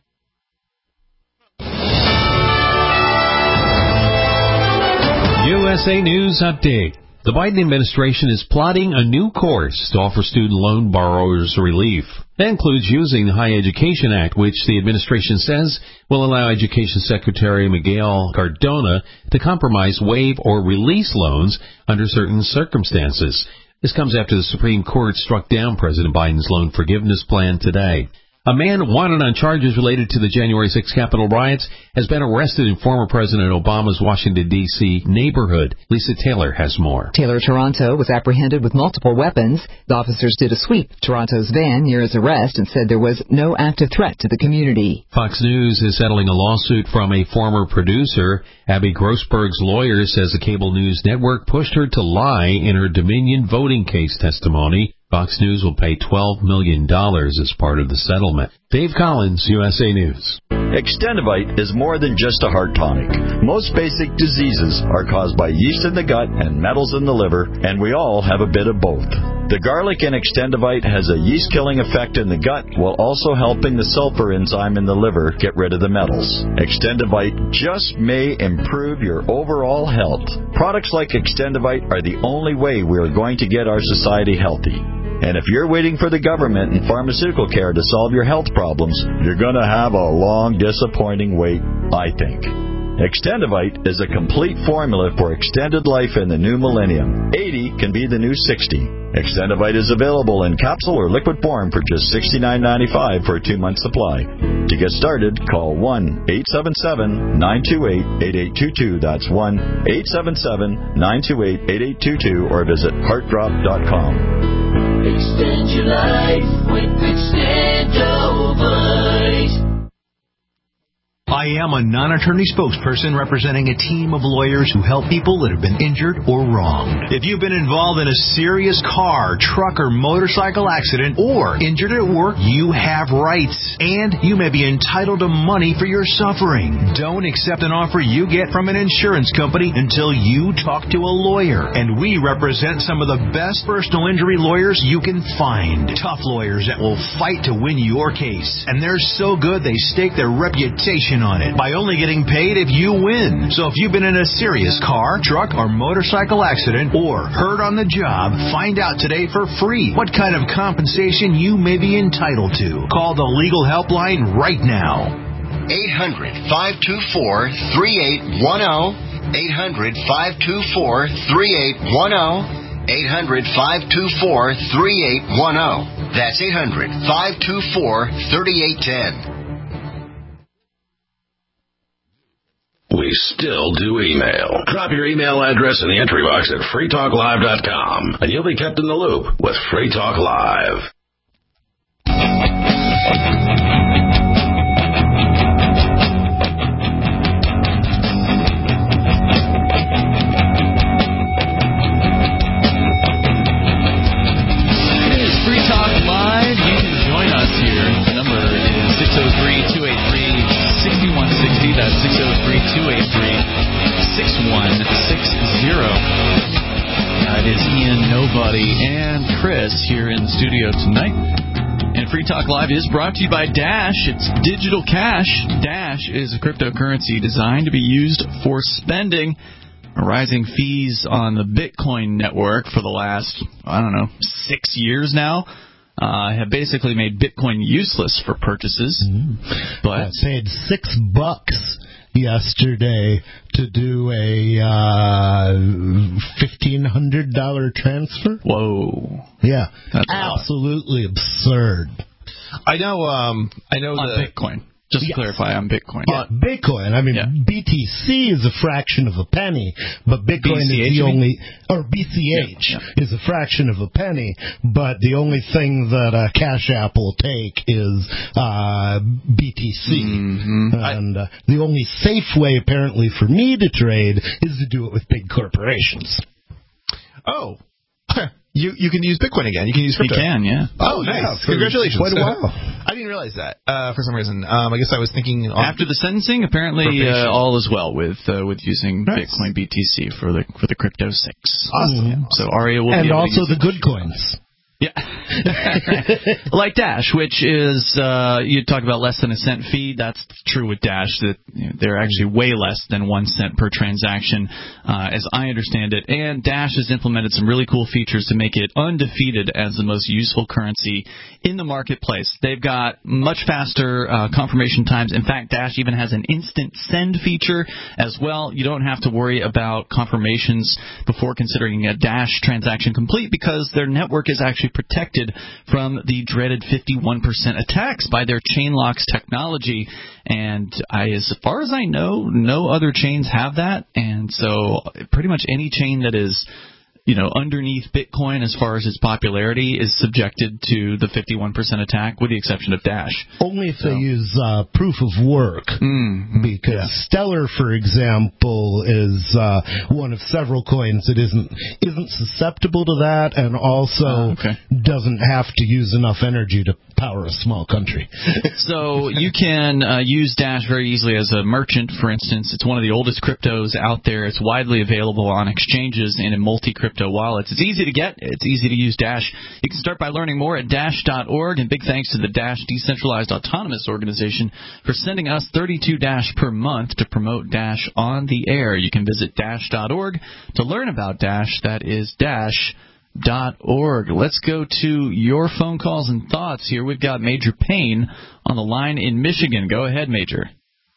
Speaker 9: S A News Update. The Biden administration is plotting a new course to offer student loan borrowers relief. That includes using the Higher Education Act, which the administration says will allow Education Secretary Miguel Cardona to compromise, waive, or release loans under certain circumstances. This comes after the Supreme Court struck down President Biden's loan forgiveness plan today. A man wanted on charges related to the January sixth Capitol riots has been arrested in former President Obama's Washington, D C neighborhood. Lisa Taylor has more.
Speaker 10: Taylor Toronto was apprehended with multiple weapons. The officers did a sweep of Toronto's van near his arrest and said there was no active threat to the community.
Speaker 9: Fox News is settling a lawsuit from a former producer. Abby Grossberg's lawyer says the cable news network pushed her to lie in her Dominion voting case testimony. Fox News will pay twelve million dollars as part of the settlement. Dave Collins, U S A News.
Speaker 11: Extendivite is more than just a heart tonic. Most basic diseases are caused by yeast in the gut and metals in the liver, and we all have a bit of both. The garlic in Extendivite has a yeast-killing effect in the gut while also helping the sulfur enzyme in the liver get rid of the metals. Extendivite just may improve your overall health. Products like Extendivite are the only way we are going to get our society healthy. And if you're waiting for the government and pharmaceutical care to solve your health problems, you're going to have a long, disappointing wait, I think. Extendivite is a complete formula for extended life in the new millennium. eighty can be the new sixty. Extendivite is available in capsule or liquid form for just sixty-nine ninety-five for a two-month supply. To get started, call one eight seven seven, nine two eight, eight eight two two. That's one eight seven seven, nine two eight, eight eight two two or visit heart drop dot com.
Speaker 12: Extend your life with Extendivite.
Speaker 13: I am a non-attorney spokesperson representing a team of lawyers who help people that have been injured or wronged. If you've been involved in a serious car, truck, or motorcycle accident or injured at work, you have rights, and you may be entitled to money for your suffering. Don't accept an offer you get from an insurance company until you talk to a lawyer. And we represent some of the best personal injury lawyers you can find. Tough lawyers that will fight to win your case. And they're so good they stake their reputation on it by only getting paid if you win. So if you've been in a serious car, truck, or motorcycle accident or hurt on the job, find out today for free what kind of compensation you may be entitled to. Call the legal helpline right now.
Speaker 14: eight hundred, five two four, three eight one zero. eight hundred, five two four, three eight one zero. eight hundred, five two four, three eight one zero. That's eight hundred, five two four, three eight one zero.
Speaker 2: We still do email. Drop your email address in the entry box at free talk live dot com, and you'll be kept in the loop with Free Talk Live.
Speaker 3: It is Free Talk Live. You can join us here. The number is six oh three, two eight three, six one six zero. That's six oh three, two eight three, six one six zero. That is Ian, Nobody, and Chris here in the studio tonight. And Free Talk Live is brought to you by Dash. It's digital cash. Dash is a cryptocurrency designed to be used for spending. Rising fees on the Bitcoin network for the last, I don't know, six years now. Uh, have basically made Bitcoin useless for purchases. Mm-hmm. But
Speaker 5: I paid six bucks yesterday to do a uh, fifteen hundred dollar transfer.
Speaker 3: Whoa!
Speaker 5: Yeah,
Speaker 3: that's
Speaker 5: absolutely absurd.
Speaker 4: I know. Um, I know
Speaker 3: on
Speaker 4: the
Speaker 3: Bitcoin. Just
Speaker 5: yes.
Speaker 3: to clarify, on Bitcoin.
Speaker 5: Yeah, Bitcoin. I mean, yeah. B T C is a fraction of a penny, but Bitcoin
Speaker 3: B C H,
Speaker 5: is the only, or B C H yeah, yeah. is a fraction of a penny, but the only thing that uh, Cash App will take is uh, B T C.
Speaker 3: Mm-hmm.
Speaker 5: And uh, the only safe way, apparently, for me to trade is to do it with big corporations.
Speaker 4: Oh. You you can use Bitcoin again. You can use crypto.
Speaker 3: You can, yeah.
Speaker 4: Oh, nice. Yeah, Congratulations.
Speaker 5: Quite a while.
Speaker 4: I didn't realize that uh, for some reason. Um, I guess I was thinking...
Speaker 3: After the sentencing, apparently uh, all is well with uh, with using nice. Bitcoin B T C for the for the Crypto six.
Speaker 5: Awesome.
Speaker 3: Yeah. So Aria will
Speaker 5: and
Speaker 3: be able
Speaker 5: also
Speaker 3: to use
Speaker 5: the good coins.
Speaker 3: Yeah.
Speaker 6: Like Dash, which is, uh, you talk about less than a cent fee. That's true with Dash. That you know, they're actually way less than one cent per transaction, uh, as I understand it. And Dash has implemented some really cool features to make it undefeated as the most useful currency in the marketplace. They've got much faster uh, confirmation times. In fact, Dash even has an instant send feature as well. You don't have to worry about confirmations before considering a Dash transaction complete because their network is actually protected from the dreaded fifty-one percent attacks by their Chainlocks technology. And I, as far as I know, no other chains have that. And so pretty much any chain that is, you know, underneath Bitcoin as far as its popularity is subjected to the fifty-one percent attack, with the exception of Dash.
Speaker 5: Only if
Speaker 6: so.
Speaker 5: they use uh, proof of work.
Speaker 6: Mm-hmm.
Speaker 5: Because yeah. Stellar, for example, is uh, one of several coins that isn't isn't susceptible to that, and also
Speaker 6: uh, okay.
Speaker 5: doesn't have to use enough energy to power a small country.
Speaker 6: So you can uh, use Dash very easily as a merchant, for instance. It's one of the oldest cryptos out there. It's widely available on exchanges and in multi-crypto wallets. It's easy to get. It's easy to use Dash. You can start by learning more at dash dot org, and big thanks to the Dash Decentralized Autonomous Organization for sending us thirty-two Dash per month to promote Dash on the air. You can visit dash dot org to learn about Dash. That is dash dot org. Let's go to your phone calls and thoughts here. We've got Major Payne on the line in Michigan. Go ahead, Major.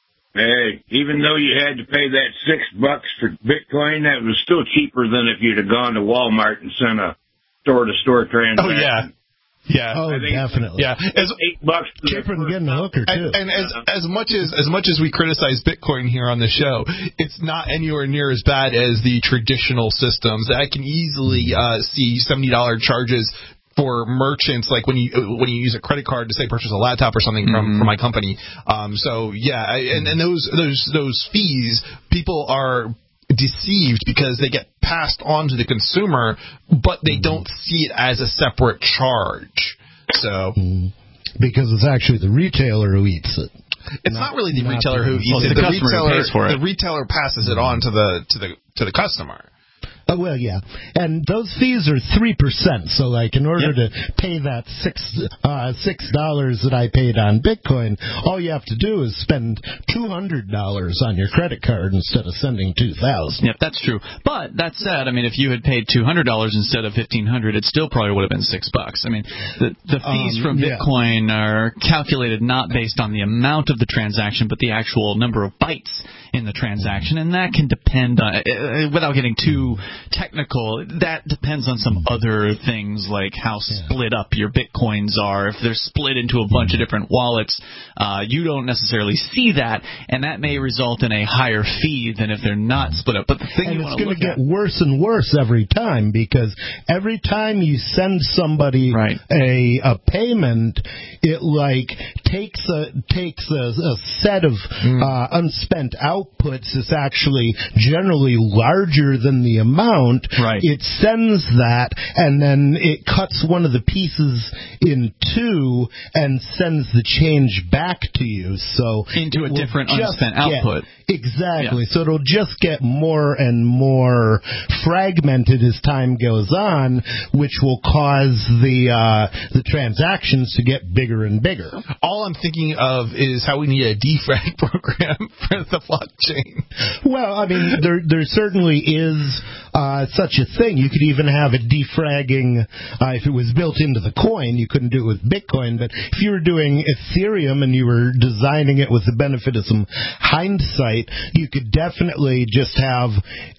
Speaker 15: Hey, even though you had to pay that six bucks for Bitcoin, that was still cheaper than if you'd have gone to Walmart and sent a store-to-store transaction.
Speaker 4: Oh, yeah. Yeah.
Speaker 5: Oh, definitely.
Speaker 4: Yeah. As,
Speaker 15: eight bucks
Speaker 5: cheaper than getting a hooker, too.
Speaker 4: And, and as as much as as much as we criticize Bitcoin here on the show, it's not anywhere near as bad as the traditional systems. I can easily uh, see seventy dollars charges for merchants, like when you when you use a credit card to say purchase a laptop or something from,
Speaker 6: mm-hmm.
Speaker 4: from my company. Um, so yeah, and and those those those fees, people are deceived because they get passed on to the consumer, but they don't see it as a separate charge. So
Speaker 5: because it's actually the retailer who eats it.
Speaker 4: It's not, not really the not retailer who eats
Speaker 6: it.
Speaker 4: The,
Speaker 6: the
Speaker 4: retailer
Speaker 6: who pays for it.
Speaker 4: The retailer passes it on to the to the to the customer.
Speaker 5: Oh, well, yeah. And those fees are three percent. So, like, in order yep. to pay that six uh, six dollars that I paid on Bitcoin, all you have to do is spend two hundred dollars on your credit card instead of sending two thousand dollars.
Speaker 6: Yep, that's true. But that said, I mean, if you had paid two hundred dollars instead of fifteen hundred dollars, it still probably would have been six bucks. I mean, the, the fees um, from Bitcoin yeah. are calculated not based on the amount of the transaction, but the actual number of bytes in the transaction, and that can depend on, uh, without getting too technical, that depends on some other things like how split up your Bitcoins are. If they're split into a bunch of different wallets, uh, you don't necessarily see that, and that may result in a higher fee than if they're not split up. But the thing
Speaker 5: and
Speaker 6: you
Speaker 5: it's
Speaker 6: going
Speaker 5: to get at, worse and worse every time, because every time you send somebody
Speaker 6: right.
Speaker 5: a a payment, it like takes a takes a, a set of mm. uh, unspent outputs that's actually generally larger than the amount.
Speaker 6: Right.
Speaker 5: It sends that, and then it cuts one of the pieces in two and sends the change back to you. So
Speaker 6: into a different unspent
Speaker 5: get,
Speaker 6: output.
Speaker 5: Exactly.
Speaker 6: Yeah.
Speaker 5: So it'll just get more and more fragmented as time goes on, which will cause the uh, the transactions to get bigger and bigger.
Speaker 4: All I'm thinking of is how we need a defrag program for the blockchain.
Speaker 5: Well, I mean, there there certainly is uh, such a thing. You could even have a defragging uh, if it was built into the coin. You couldn't do it with Bitcoin, but if you were doing Ethereum and you were designing it with the benefit of some hindsight, you could definitely just have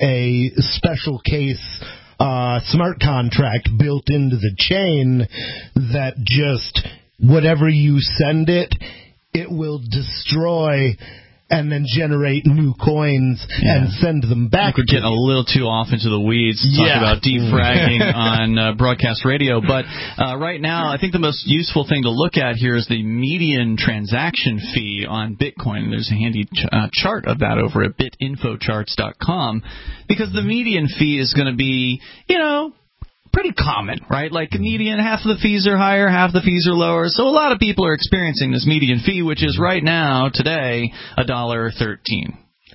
Speaker 5: a special case uh, smart contract built into the chain that just whatever you send it, it will destroy and then generate new coins yeah. and send them back.
Speaker 6: We're getting a little too off into the weeds to
Speaker 4: yeah.
Speaker 6: talk about defragging on uh, broadcast radio, but uh, right now I think the most useful thing to look at here is the median transaction fee on Bitcoin. There's a handy ch- uh, chart of that over at bit info charts dot com, because the median fee is going to be, you know, pretty common, right? Like median, half of the fees are higher, half the fees are lower. So a lot of people are experiencing this median fee, which is right now, today, one dollar thirteen.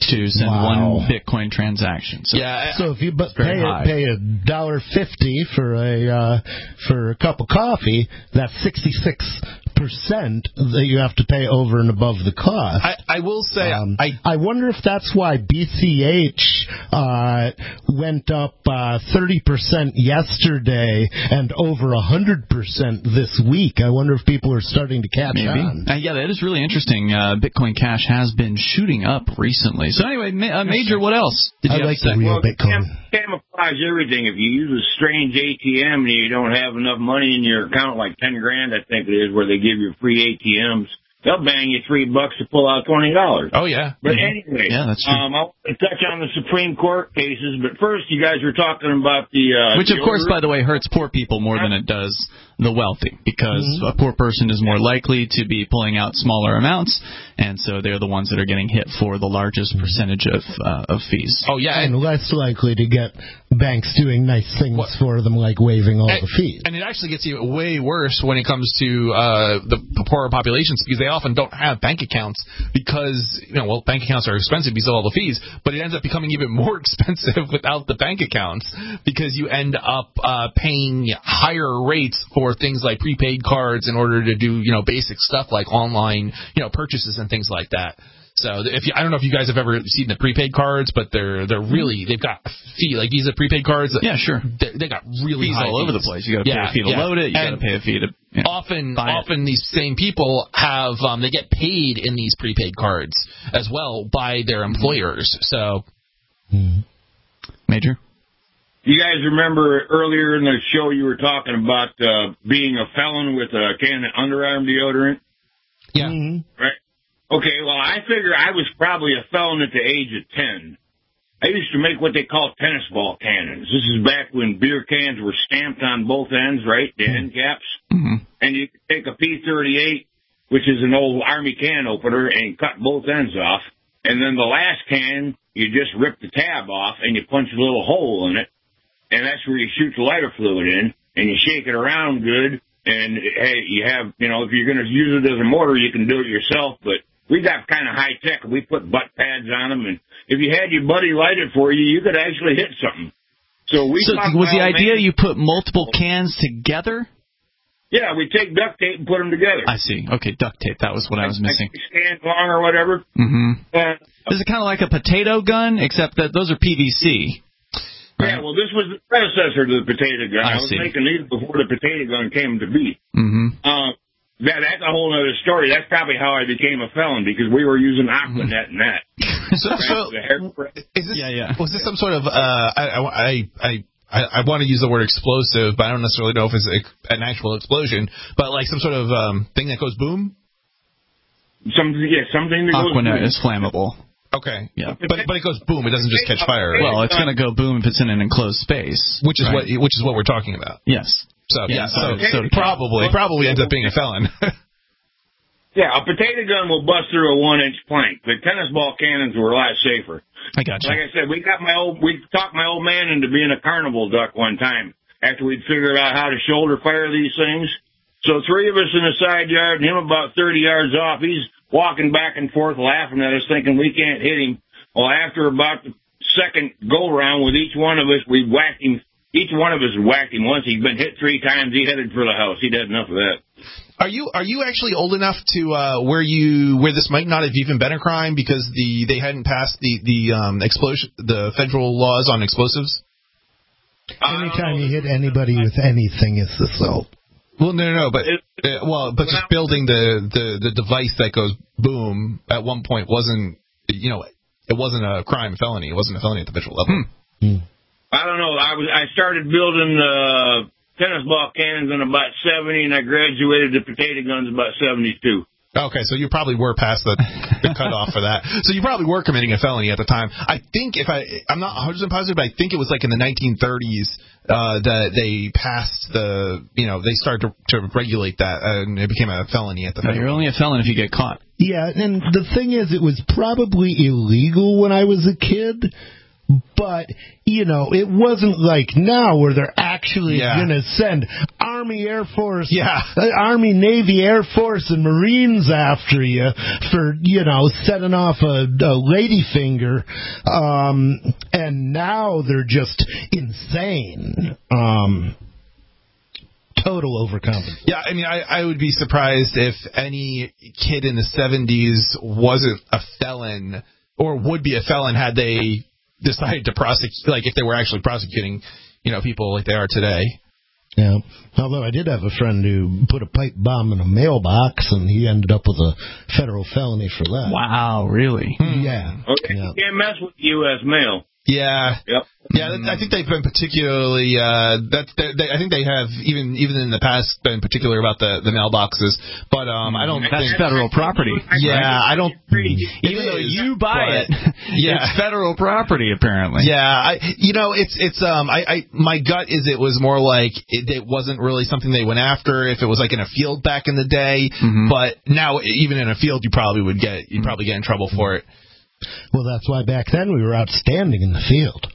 Speaker 6: to send
Speaker 5: Wow.
Speaker 6: one Bitcoin transaction. So,
Speaker 4: yeah.
Speaker 5: So if you bu-
Speaker 6: very
Speaker 5: pay
Speaker 6: high.
Speaker 5: a, pay a dollar fifty for a uh, for a cup of coffee, that's sixty six percent that you have to pay over and above the cost.
Speaker 4: I, I will say,
Speaker 5: Um,
Speaker 4: I
Speaker 5: I wonder if that's why B C H uh, went up uh, thirty percent yesterday and over one hundred percent this week. I wonder if people are starting to catch
Speaker 6: Maybe.
Speaker 5: on.
Speaker 6: Uh, yeah, that is really interesting. Uh, Bitcoin Cash has been shooting up recently. So anyway, ma- uh, Major, what else did you
Speaker 5: I
Speaker 6: have
Speaker 5: like
Speaker 6: to say?
Speaker 5: the real
Speaker 15: Well,
Speaker 5: Bitcoin.
Speaker 15: cam- camouflage everything. If you use a strange A T M and you don't have enough money in your account, like ten grand, I think it is, where they give you free A T Ms, they'll bang you three bucks to pull out twenty dollars.
Speaker 4: Oh yeah.
Speaker 15: But
Speaker 6: Mm-hmm.
Speaker 15: anyway,
Speaker 6: Yeah, that's true.
Speaker 15: um, I want to touch on the Supreme Court cases. But first, you guys were talking about the uh,
Speaker 6: Which, of
Speaker 15: the
Speaker 6: course,
Speaker 15: order-
Speaker 6: by the way, hurts poor people more than it does the wealthy, because a poor person is more likely to be pulling out smaller amounts, and so they're the ones that are getting hit for the largest percentage of uh, of fees.
Speaker 4: Oh yeah.
Speaker 5: And less likely to get banks doing nice things
Speaker 4: What?
Speaker 5: for them, like waiving all
Speaker 4: and,
Speaker 5: the fees.
Speaker 4: and it actually gets even way worse when it comes to uh, the, the poorer populations, because they often don't have bank accounts because, you know, well, bank accounts are expensive because of all the fees, but it ends up becoming even more expensive without the bank accounts, because you end up uh, paying higher rates for things like prepaid cards in order to do, you know, basic stuff like online, you know, purchases and things like that. So if you, I don't know if you guys have ever seen the prepaid cards, but they're they're really, they've got fee, like Visa prepaid cards.
Speaker 6: Yeah, sure.
Speaker 4: They, they got really
Speaker 6: Fees
Speaker 4: high
Speaker 6: all over
Speaker 4: fees.
Speaker 6: the place. You got to pay
Speaker 4: Yeah,
Speaker 6: a fee to
Speaker 4: yeah.
Speaker 6: load it. You got to
Speaker 4: And
Speaker 6: pay a fee to. You know,
Speaker 4: often,
Speaker 6: buy it.
Speaker 4: often these same people have um, they get paid in these prepaid cards as well by their employers. So,
Speaker 6: Major.
Speaker 15: You guys remember earlier in the show you were talking about uh, being a felon with a can of underarm deodorant?
Speaker 4: Yeah.
Speaker 5: Mm-hmm.
Speaker 15: Right. Okay, well, I figure I was probably a felon at the age of ten. I used to make what they call tennis ball cannons. This is back when beer cans were stamped on both ends, right? The end caps.
Speaker 6: Mm-hmm.
Speaker 15: And you could take a P thirty-eight, which is an old Army can opener, and cut both ends off. And then the last can, you just rip the tab off and you punch a little hole in it. And that's where you shoot the lighter fluid in, and you shake it around good. And, hey, you have, you know, if you're going to use it as a mortar, you can do it yourself. But we got kind of high tech. We put butt pads on them, and if you had your buddy light it for you, you could actually hit something. So we
Speaker 6: So
Speaker 15: talked
Speaker 6: was the
Speaker 15: about
Speaker 6: idea
Speaker 15: man-
Speaker 6: you put multiple cans together?
Speaker 15: Yeah, we take duct tape and put them together.
Speaker 6: I see. Okay, duct tape. That was what I was missing.
Speaker 15: Stand long or whatever.
Speaker 6: Mm-hmm.
Speaker 15: Uh,
Speaker 6: Is it kind of like a potato gun, except that those are P V C?
Speaker 15: Yeah, well, this was the predecessor to the potato gun.
Speaker 6: I
Speaker 15: I, was
Speaker 6: see.
Speaker 15: making these before the potato gun came to be.
Speaker 6: Mm-hmm.
Speaker 15: Uh, that, that's a whole other story. That's probably how I became a felon, because we were using Aquanet and that.
Speaker 4: so, so
Speaker 15: The hairspray.
Speaker 4: is this,
Speaker 6: Yeah, yeah.
Speaker 4: was this some sort of, uh, I, I, I, I, I want to use the word explosive, but I don't necessarily know if it's a, an actual explosion, but like some sort of um, thing that goes boom?
Speaker 15: Something, yeah, something that goes
Speaker 6: Aquanet
Speaker 15: boom.
Speaker 6: is flammable.
Speaker 4: Okay.
Speaker 6: Yeah.
Speaker 4: But but it goes boom. It doesn't just catch fire.
Speaker 6: Well, it's going to go boom if it's in an enclosed space.
Speaker 4: which is
Speaker 6: right?
Speaker 4: what which is what we're talking about.
Speaker 6: Yes.
Speaker 4: So
Speaker 6: Yeah,
Speaker 4: yeah, so,
Speaker 6: so- so-
Speaker 4: probably probably ends up being a felon.
Speaker 15: Yeah, a potato gun will bust through a one-inch plank. The tennis ball cannons were a lot safer.
Speaker 6: I got you.
Speaker 15: Like I said, we got my old, we talked my old man into being a carnival duck one time after we'd figured out how to shoulder fire these things. So three of us in the side yard and him about thirty yards off. He's walking back and forth laughing at us thinking we can't hit him. Well, after about the second go round with each one of us, we whacked him. Each one of us whacked him once. He'd been hit three times. He headed for the house. He'd had enough of that.
Speaker 4: Are you are you actually old enough to uh, where you where this might not have even been a crime because the they hadn't passed the the um, explosion the federal laws on explosives?
Speaker 5: Anytime you hit anybody with anything, it's assault.
Speaker 4: Well, no, no, no, but uh, well, but just building the, the, the device that goes boom at one point wasn't, you know, it wasn't a crime felony. It wasn't a felony at the federal level.
Speaker 5: Hmm.
Speaker 15: I don't know. I was I started building uh, tennis ball cannons in about seventy, and I graduated to potato guns about seventy-two.
Speaker 4: Okay, so you probably were past the, the cutoff for that. So you probably were committing a felony at the time. I think if I, I'm not one hundred percent positive, but I think it was like in the nineteen thirties uh, that they passed the, you know, they started to, to regulate that, and it became a felony at the
Speaker 6: No,
Speaker 4: federal
Speaker 6: you're only a felon if you get caught.
Speaker 5: Yeah, and the thing is, it was probably illegal when I was a kid. But, you know, it wasn't like now where they're actually
Speaker 4: Yeah.
Speaker 5: going to send armed Army, Air Force,
Speaker 4: yeah,
Speaker 5: uh, Army, Navy, Air Force, and Marines after you for, you know, setting off a, a ladyfinger, um, and now they're just insane. Um, total overconfidence.
Speaker 4: Yeah, I mean, I, I would be surprised if any kid in the seventies wasn't a felon or would be a felon had they decided to prosecute, like if they were actually prosecuting, you know, people like they are today.
Speaker 5: Yeah. Although I did have a friend who put a pipe bomb in a mailbox, and he ended up with a federal felony for that.
Speaker 6: Wow, really?
Speaker 5: Yeah.
Speaker 15: Okay,
Speaker 5: yeah.
Speaker 15: you can't mess with U S mail.
Speaker 4: Yeah.
Speaker 15: Yep.
Speaker 4: Yeah, I think they've been particularly. Uh, that's. They, they, I think they have even even in the past been particular about the, the mailboxes. But um, I don't.
Speaker 6: That's
Speaker 4: think,
Speaker 6: federal property.
Speaker 4: Yeah, I don't.
Speaker 6: Even though you buy it,
Speaker 4: yeah,
Speaker 6: it's federal property apparently.
Speaker 4: Yeah, I. You know, it's it's um. I, I my gut is it was more like it, it wasn't really something they went after. If it was like in a field back in the day,
Speaker 6: mm-hmm.
Speaker 4: but now even in a field, you probably would get you'd probably get in trouble for it.
Speaker 5: Well, that's why back then we were outstanding in the field.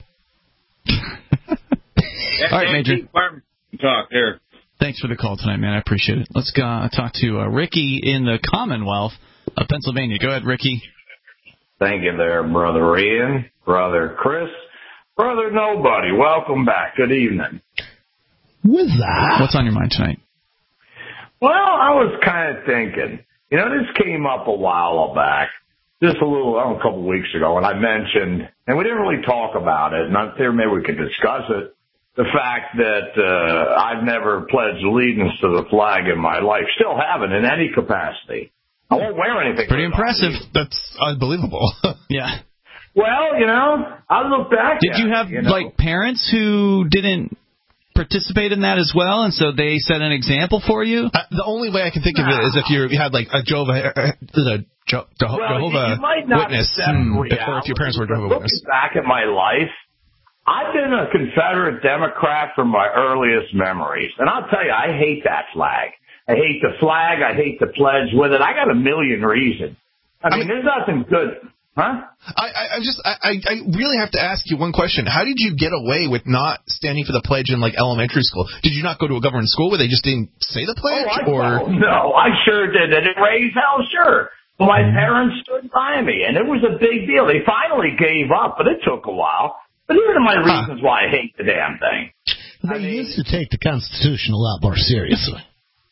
Speaker 6: All right, Major.
Speaker 15: Talk there.
Speaker 6: Thanks for the call tonight, man. I appreciate it. Let's go uh, talk to uh, Ricky in the Commonwealth of Pennsylvania. Go ahead, Ricky.
Speaker 16: Thank you there, Brother Ian, Brother Chris, Brother Nobody. Welcome back. Good evening.
Speaker 5: What's that?
Speaker 6: What's on your mind tonight?
Speaker 16: Well, I was kind of thinking, you know, this came up a while back. Just a little, oh, a couple of weeks ago, and I mentioned, and we didn't really talk about it, and I'm there maybe we could discuss it, the fact that uh, I've never pledged allegiance to the flag in my life, still haven't in any capacity. I won't wear anything.
Speaker 6: Pretty impressive.
Speaker 4: That's unbelievable.
Speaker 6: Yeah.
Speaker 16: Well, you know, I look back
Speaker 6: Did
Speaker 16: at
Speaker 6: you have,
Speaker 16: it, you know?
Speaker 6: like, parents who didn't participate in that as well, and so they set an example for you?
Speaker 4: Uh, the only way I can think nah. of it is if you had, like, a Jehovah... Uh, the, Je- Je-
Speaker 16: well,
Speaker 4: Jehovah
Speaker 16: you might not
Speaker 4: Witness,
Speaker 16: hmm,
Speaker 4: or if your parents were Jehovah Witness.
Speaker 16: Back at my life, I've been a Confederate Democrat from my earliest memories, and I'll tell you, I hate that flag. I hate the flag. I hate the pledge with it. I got a million reasons. I mean, I mean there's nothing good, huh?
Speaker 4: I, I, I just, I, I really have to ask you one question. How did you get away with not standing for the pledge in like elementary school? Did you not go to a government school where they just didn't say the pledge?
Speaker 16: Oh, I,
Speaker 4: or
Speaker 16: oh, no, I sure did. Did it raise hell? Sure. My parents stood by me, and it was a big deal. They finally gave up, but it took a while. But here are my reasons why I hate the damn thing.
Speaker 5: They
Speaker 16: I mean,
Speaker 5: used to take the Constitution a lot more seriously.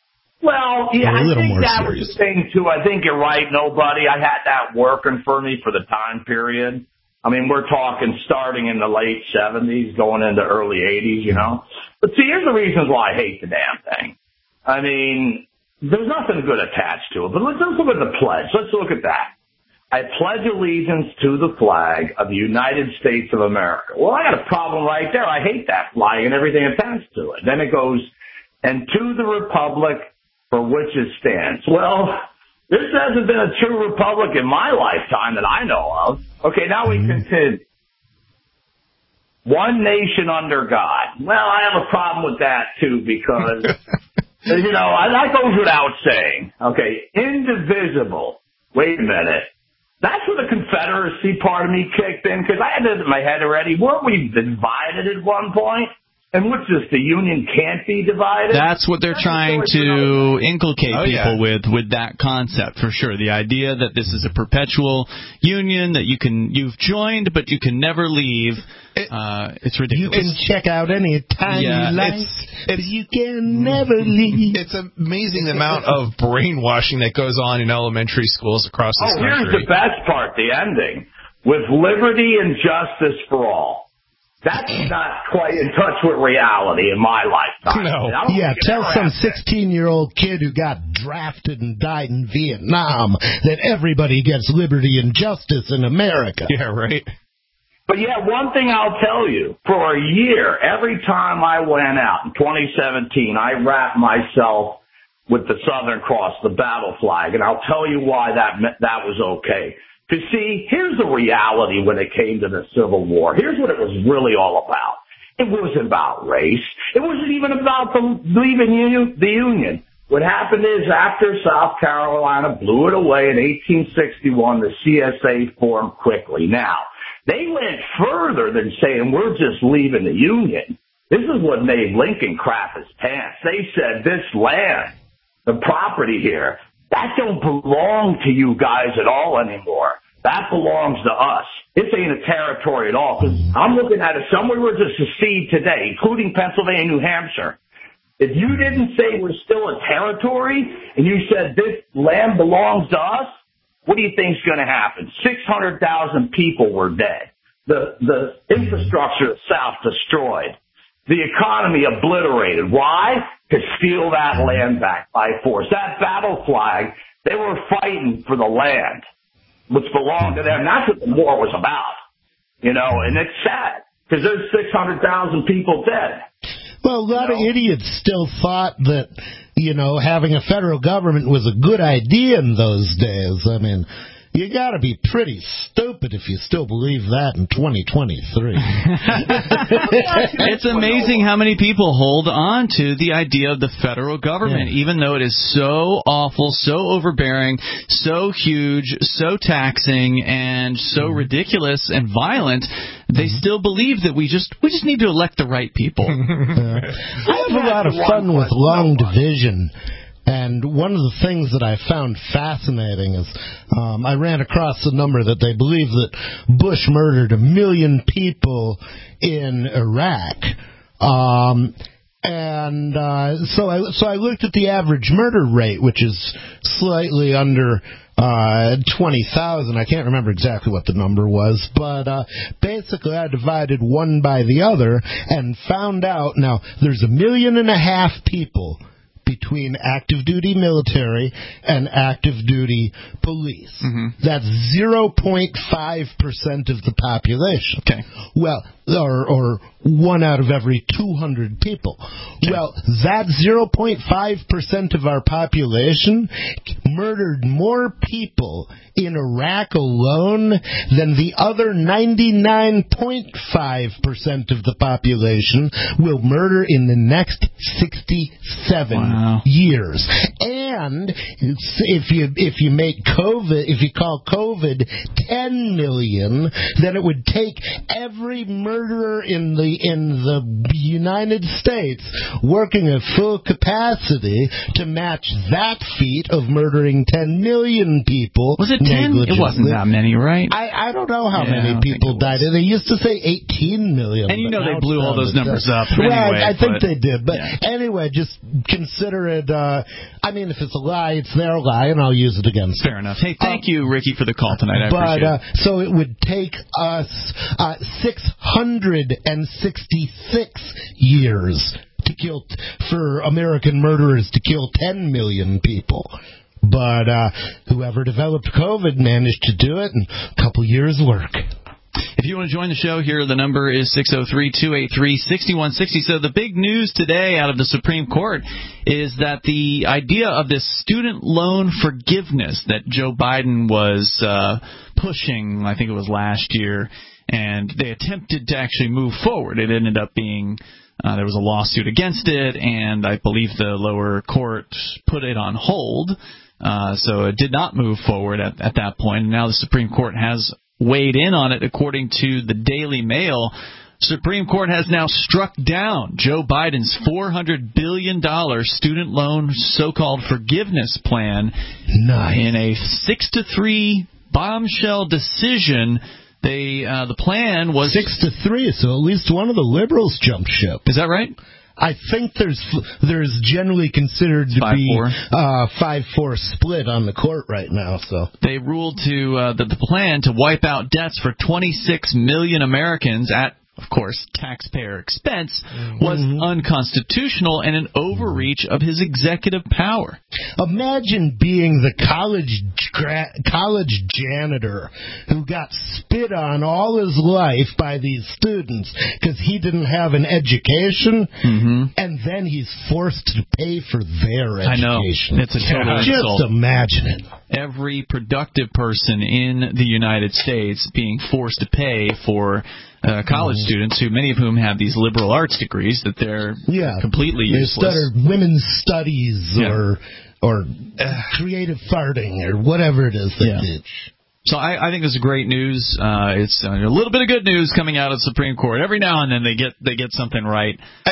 Speaker 16: Well, yeah,
Speaker 5: a
Speaker 16: I
Speaker 5: little
Speaker 16: think
Speaker 5: more
Speaker 16: that
Speaker 5: serious.
Speaker 16: was the thing, too. I think you're right, Nobody. I had that working for me for the time period. I mean, we're talking starting in the late seventies, going into early eighties, you know. But see, here's the reasons why I hate the damn thing. I mean, there's nothing good attached to it. But let's, let's look at the pledge. Let's look at that. I pledge allegiance to the flag of the United States of America. Well, I got a problem right there. I hate that flag and everything attached to it. Then it goes, and to the republic for which it stands. Well, this hasn't been a true republic in my lifetime that I know of. Okay, now we continue. One nation under God. Well, I have a problem with that, too, because... You know, that goes without saying. Okay, indivisible. Wait a minute. That's where the Confederacy part of me kicked in, because I had it in my head already. Weren't we divided at one point? And what's this, the Union can't be divided?
Speaker 6: That's what they're
Speaker 16: That's
Speaker 6: trying
Speaker 16: what
Speaker 6: to inculcate
Speaker 4: oh,
Speaker 6: people
Speaker 4: yeah.
Speaker 6: with, with that concept, for sure. The idea that this is a perpetual union, that you can, you've joined, but you can never leave. It, uh, it's ridiculous.
Speaker 5: You can check out any time
Speaker 6: yeah,
Speaker 5: you like,
Speaker 6: it's,
Speaker 5: but you can never leave.
Speaker 4: It's amazing the amount of brainwashing that goes on in elementary schools across this
Speaker 16: oh,
Speaker 4: country.
Speaker 16: Here's the best part, the ending. With liberty and justice for all. That's not quite in touch with reality in my lifetime.
Speaker 4: No.
Speaker 5: Yeah, tell some sixteen-year-old kid who got drafted and died in Vietnam that everybody gets liberty and justice in America.
Speaker 4: Yeah, right.
Speaker 16: But yeah, one thing I'll tell you, for a year, every time I went out in twenty seventeen, I wrapped myself with the Southern Cross, the battle flag, and I'll tell you why that that was okay. Because, see, here's the reality when it came to the Civil War. Here's what it was really all about. It wasn't about race. It wasn't even about the leaving the Union. What happened is after South Carolina blew it away in eighteen sixty-one, the C S A formed quickly. Now, they went further than saying we're just leaving the Union. This is what made Lincoln crap his pants. They said this land, the property here, that don't belong to you guys at all anymore. That belongs to us. This ain't a territory at all. Because I'm looking at it, if somebody were to secede today, including Pennsylvania and New Hampshire, if you didn't say we're still a territory and you said this land belongs to us, what do you think's going to happen? six hundred thousand people were dead. The, the infrastructure of the South destroyed. The economy obliterated. Why? To steal that land back by force. That battle flag, they were fighting for the land, which belonged to them. That's what the war was about. You know, and it's sad because there's six hundred thousand people dead.
Speaker 5: Well, a lot you know? of idiots still thought that, you know, having a federal government was a good idea in those days. I mean, you got to be pretty stupid if you still believe that in twenty twenty-three.
Speaker 6: It's amazing how many people hold on to the idea of the federal government, yeah. even though it is so awful, so overbearing, so huge, so taxing, and so mm-hmm. ridiculous and violent. They mm-hmm. still believe that we just we just need to elect the right people.
Speaker 5: Yeah. I have a lot of fun with long division. And one of the things that I found fascinating is um, I ran across the number that they believe that Bush murdered a million people in Iraq. Um, and uh, so I so I looked at the average murder rate, which is slightly under uh, twenty thousand. I can't remember exactly what the number was, but uh, basically I divided one by the other and found out, now, there's a million and a half people between active duty military and active duty police. Mm-hmm. That's zero point five percent of the population.
Speaker 6: Okay.
Speaker 5: Well, or, or one out of every two hundred people. Okay. Well, that zero point five percent of our population murdered more people in Iraq alone than the other ninety-nine point five percent of the population will murder in the next sixty-seven wow. years. And if you if you make COVID, if you call COVID ten million, then it would take every murderer in the in the United States working at full capacity to match that feat of murdering ten million people.
Speaker 6: Was it ten? It wasn't that many, right?
Speaker 5: I, I don't know how
Speaker 6: yeah,
Speaker 5: many people died. They used to say eighteen million.
Speaker 6: And you know they blew all those numbers up.
Speaker 5: Well,
Speaker 6: anyway,
Speaker 5: I, I think
Speaker 6: but,
Speaker 5: they did. But
Speaker 6: yeah.
Speaker 5: anyway, just consider it, uh, I mean, if it's a lie, it's their lie, and I'll use it against
Speaker 6: Fair
Speaker 5: them.
Speaker 6: enough. Hey, thank um, you, Ricky, for the call tonight. I
Speaker 5: but,
Speaker 6: appreciate
Speaker 5: uh,
Speaker 6: it.
Speaker 5: So it would take us uh, six hundred sixty-six years to kill t- for American murderers to kill ten million people. But uh, whoever developed COVID managed to do it in a couple years' work.
Speaker 6: If you want to join the show here, the number is six oh three, two eight three, six one six oh. So the big news today out of the Supreme Court is that the idea of this student loan forgiveness that Joe Biden was uh, pushing, I think it was last year, and they attempted to actually move forward. It ended up being uh, there was a lawsuit against it, and I believe the lower court put it on hold. Uh, so it did not move forward at, at that point. And now the Supreme Court has weighed in on it. According to the Daily Mail, Supreme Court has now struck down Joe Biden's four hundred billion dollars student loan so-called forgiveness plan.
Speaker 5: Nice.
Speaker 6: In a six to three bombshell decision. They uh, the plan was
Speaker 5: six to three, so at least one of the liberals jumped ship.
Speaker 6: Is that right?
Speaker 5: I think there's there's generally considered to
Speaker 6: five,
Speaker 5: be
Speaker 6: four.
Speaker 5: uh five four split on the court right now. So
Speaker 6: they ruled to uh, that the plan to wipe out debts for twenty-six million Americans at, of course, taxpayer expense was mm-hmm. unconstitutional and an overreach of his executive power.
Speaker 5: Imagine being the college gra- college janitor who got spit on all his life by these students because he didn't have an education,
Speaker 6: mm-hmm.
Speaker 5: and then he's forced to pay for their education.
Speaker 6: I know. It's a total
Speaker 5: Just
Speaker 6: insult.
Speaker 5: imagine it.
Speaker 6: Every productive person in the United States being forced to pay for Uh, college mm-hmm. students, who many of whom have these liberal arts degrees, that they're
Speaker 5: yeah,
Speaker 6: completely
Speaker 5: they
Speaker 6: useless.
Speaker 5: They stutter women's studies
Speaker 6: yeah.
Speaker 5: or or uh, creative farting or whatever it is they
Speaker 6: yeah.
Speaker 5: teach.
Speaker 6: So I, I think this is great news. Uh, it's uh, a little bit of good news coming out of the Supreme Court. Every now and then they get they get something right.
Speaker 4: I,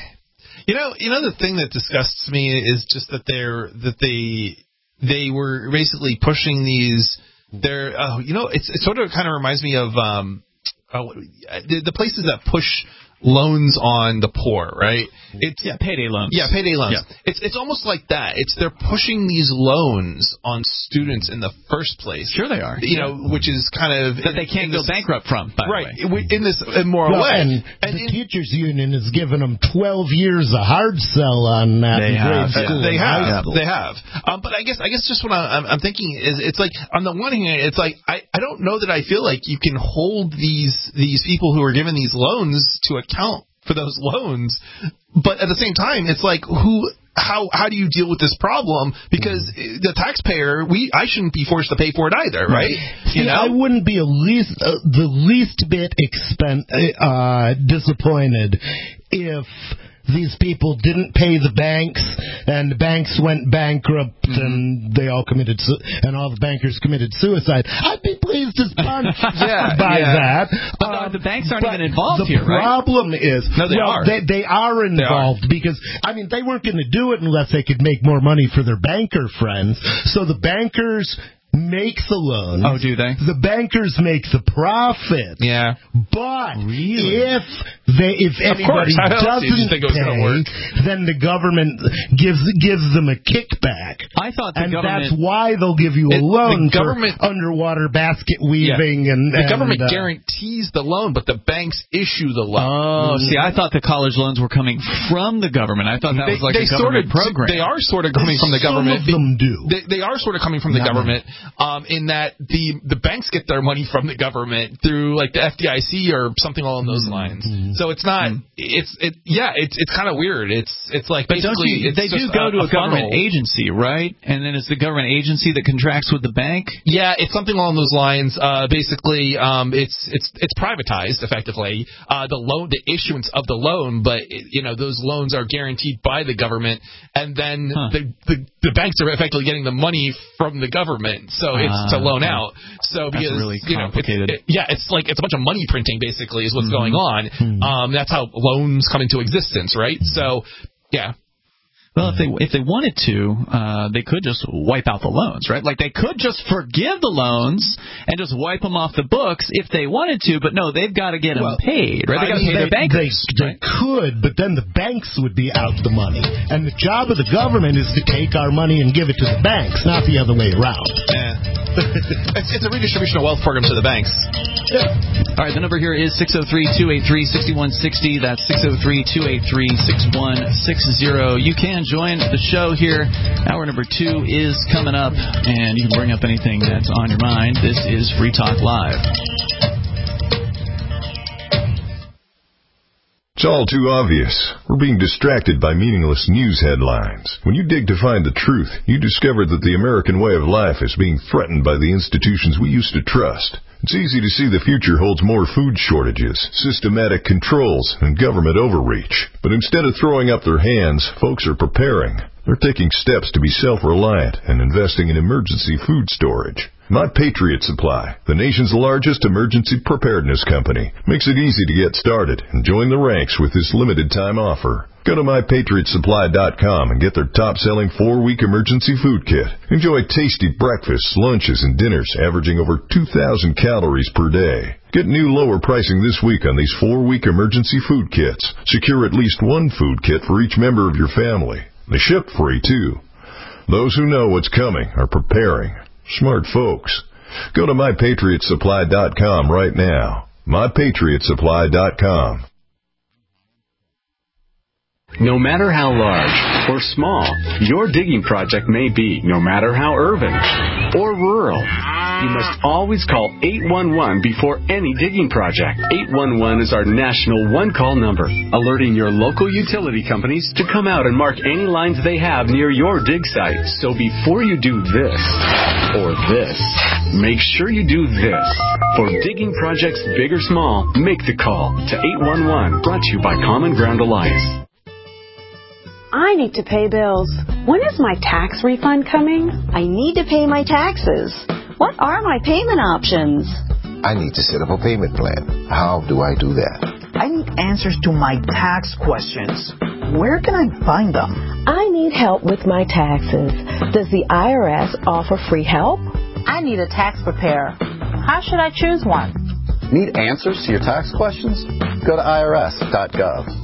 Speaker 4: you know, you know the thing that disgusts me is just that they're that they they were basically pushing these. They're oh, you know, it's it sort of kind of reminds me of um, uh, the, the places that push loans on the poor, right? It's
Speaker 6: yeah, payday loans.
Speaker 4: Yeah, payday loans.
Speaker 6: Yeah.
Speaker 4: It's it's almost like that. It's they're pushing these loans on students in the first place.
Speaker 6: Sure, they are.
Speaker 4: You know, which is kind of
Speaker 6: that they can't go this, bankrupt from. By
Speaker 4: right
Speaker 6: the way.
Speaker 4: in this immoral
Speaker 5: well,
Speaker 4: way.
Speaker 5: And, and the in, teachers union has given them twelve years of hard sell on that.
Speaker 6: They
Speaker 5: in
Speaker 6: have.
Speaker 5: Grade school
Speaker 4: they have.
Speaker 5: yeah.
Speaker 4: They have. Um, but I guess I guess just what I'm, I'm thinking is it's like on the one hand it's like I, I don't know that I feel like you can hold these these people who are given these loans to account for those loans, but at the same time, it's like who, how, how do you deal with this problem? Because the taxpayer, we, I shouldn't be forced to pay for it either, right?
Speaker 5: See,
Speaker 4: you know?
Speaker 5: I wouldn't be a least, uh, the least bit expen- uh, disappointed if these people didn't pay the banks, and the banks went bankrupt, mm-hmm. and they all committed, su- and all the bankers committed suicide. I'd be pleased as punch
Speaker 6: yeah,
Speaker 5: by
Speaker 6: yeah.
Speaker 5: that.
Speaker 6: But um, the banks aren't even involved
Speaker 5: the
Speaker 6: here, right?
Speaker 5: The problem is,
Speaker 4: no, they
Speaker 5: well,
Speaker 4: are.
Speaker 5: They, they are involved
Speaker 4: they are.
Speaker 5: because I mean they weren't going to do it unless they could make more money for their banker friends. So the bankers makes the loans.
Speaker 6: Oh, do they?
Speaker 5: The bankers make the profit.
Speaker 4: Yeah.
Speaker 5: But
Speaker 6: really?
Speaker 5: if they, if
Speaker 4: of
Speaker 5: anybody doesn't
Speaker 4: think it was
Speaker 5: pay,
Speaker 4: work.
Speaker 5: then the government gives gives them a kickback.
Speaker 6: I thought the
Speaker 5: and
Speaker 6: government...
Speaker 5: that's why they'll give you a
Speaker 4: it,
Speaker 5: loan
Speaker 4: government,
Speaker 5: for underwater basket weaving
Speaker 4: yeah.
Speaker 5: and
Speaker 4: the
Speaker 5: and,
Speaker 4: government
Speaker 5: uh,
Speaker 4: guarantees the loan, but the banks issue the loan.
Speaker 6: Oh, mm-hmm. see, I thought the college loans were coming from the government. I thought that
Speaker 4: they,
Speaker 6: was like
Speaker 4: they
Speaker 6: a government
Speaker 4: sort of,
Speaker 6: program.
Speaker 4: They are sort of coming from the government.
Speaker 5: Some of them do.
Speaker 4: They, they are sort of coming from the
Speaker 5: Not
Speaker 4: government, um, in that the the banks get their money from the government through like the F D I C or something along those lines. Mm-hmm. So it's not. Mm-hmm. It's it. Yeah. It's it's kind of weird. It's it's like
Speaker 6: but
Speaker 4: basically
Speaker 6: you,
Speaker 4: it's
Speaker 6: they do
Speaker 4: just
Speaker 6: go
Speaker 4: a,
Speaker 6: to a,
Speaker 4: a
Speaker 6: government
Speaker 4: funnel.
Speaker 6: agency, right? And then it's the government agency that contracts with the bank.
Speaker 4: Yeah, it's something along those lines. Uh, basically, um, it's it's it's privatized effectively. Uh, the loan, the issuance of the loan, but it, you know those loans are guaranteed by the government, and then huh. the, the the banks are effectively getting the money from the government. So it's
Speaker 6: uh,
Speaker 4: to loan
Speaker 6: okay.
Speaker 4: out. So
Speaker 6: That's
Speaker 4: because
Speaker 6: really
Speaker 4: you know,
Speaker 6: complicated.
Speaker 4: it, yeah, it's like it's a bunch of money printing basically is what's
Speaker 6: mm-hmm.
Speaker 4: going on.
Speaker 6: Mm-hmm.
Speaker 4: Um, that's how loans come into existence, right? So, yeah.
Speaker 6: Well, if they if they wanted to, uh, they could just wipe out the loans, right? Like they could just forgive the loans and just wipe them off the books if they wanted to. But no, they've got to get
Speaker 5: well,
Speaker 6: them paid, right? They got to pay
Speaker 5: they,
Speaker 6: their bankers.
Speaker 5: They, they could, but then the banks would be out the money. And the job of the government is to take our money and give it to the banks, not the other way around.
Speaker 4: Yeah. it's, it's a redistribution of wealth program to the banks.
Speaker 6: Yeah. All right, the number here is six oh three, two eight three, six one six oh. That's six oh three, two eight three, six one six oh. You can join the show here. Hour number two is coming up, and you can bring up anything that's on your mind. This is Free Talk Live.
Speaker 17: It's all too obvious. We're being distracted by meaningless news headlines. When you dig to find the truth, you discover that the American way of life is being threatened by the institutions we used to trust. It's easy to see the future holds more food shortages, systematic controls, and government overreach. But instead of throwing up their hands, folks are preparing. They're taking steps to be self-reliant and investing in emergency food storage. My Patriot Supply, the nation's largest emergency preparedness company, makes it easy to get started and join the ranks with this limited-time offer. Go to my patriot supply dot com and get their top-selling four-week emergency food kit. Enjoy tasty breakfasts, lunches, and dinners averaging over two thousand calories per day. Get new lower pricing this week on these four-week emergency food kits. Secure at least one food kit for each member of your family. They ship free, too. Those who know what's coming are preparing. Smart folks. Go to my patriot supply dot com right now. my patriot supply dot com.
Speaker 18: No matter how large or small your digging project may be, no matter how urban or rural, you must always call eight one one before any digging project. eight one one is our national one-call number, alerting your local utility companies to come out and mark any lines they have near your dig site. So before you do this or this, make sure you do this. For digging projects big or small, make the call to eight one one, brought to you by Common Ground Alliance.
Speaker 19: I need to pay bills. When is my tax refund coming?
Speaker 20: I need to pay my taxes.
Speaker 19: What are my payment options?
Speaker 20: I need to set up a payment plan. How do I do that?
Speaker 21: I need answers to my tax questions. Where can I find them?
Speaker 19: I need help with my taxes. Does the I R S offer free help?
Speaker 22: I need a tax preparer. How should I choose one?
Speaker 23: Need answers to your tax questions? Go to I R S dot gov.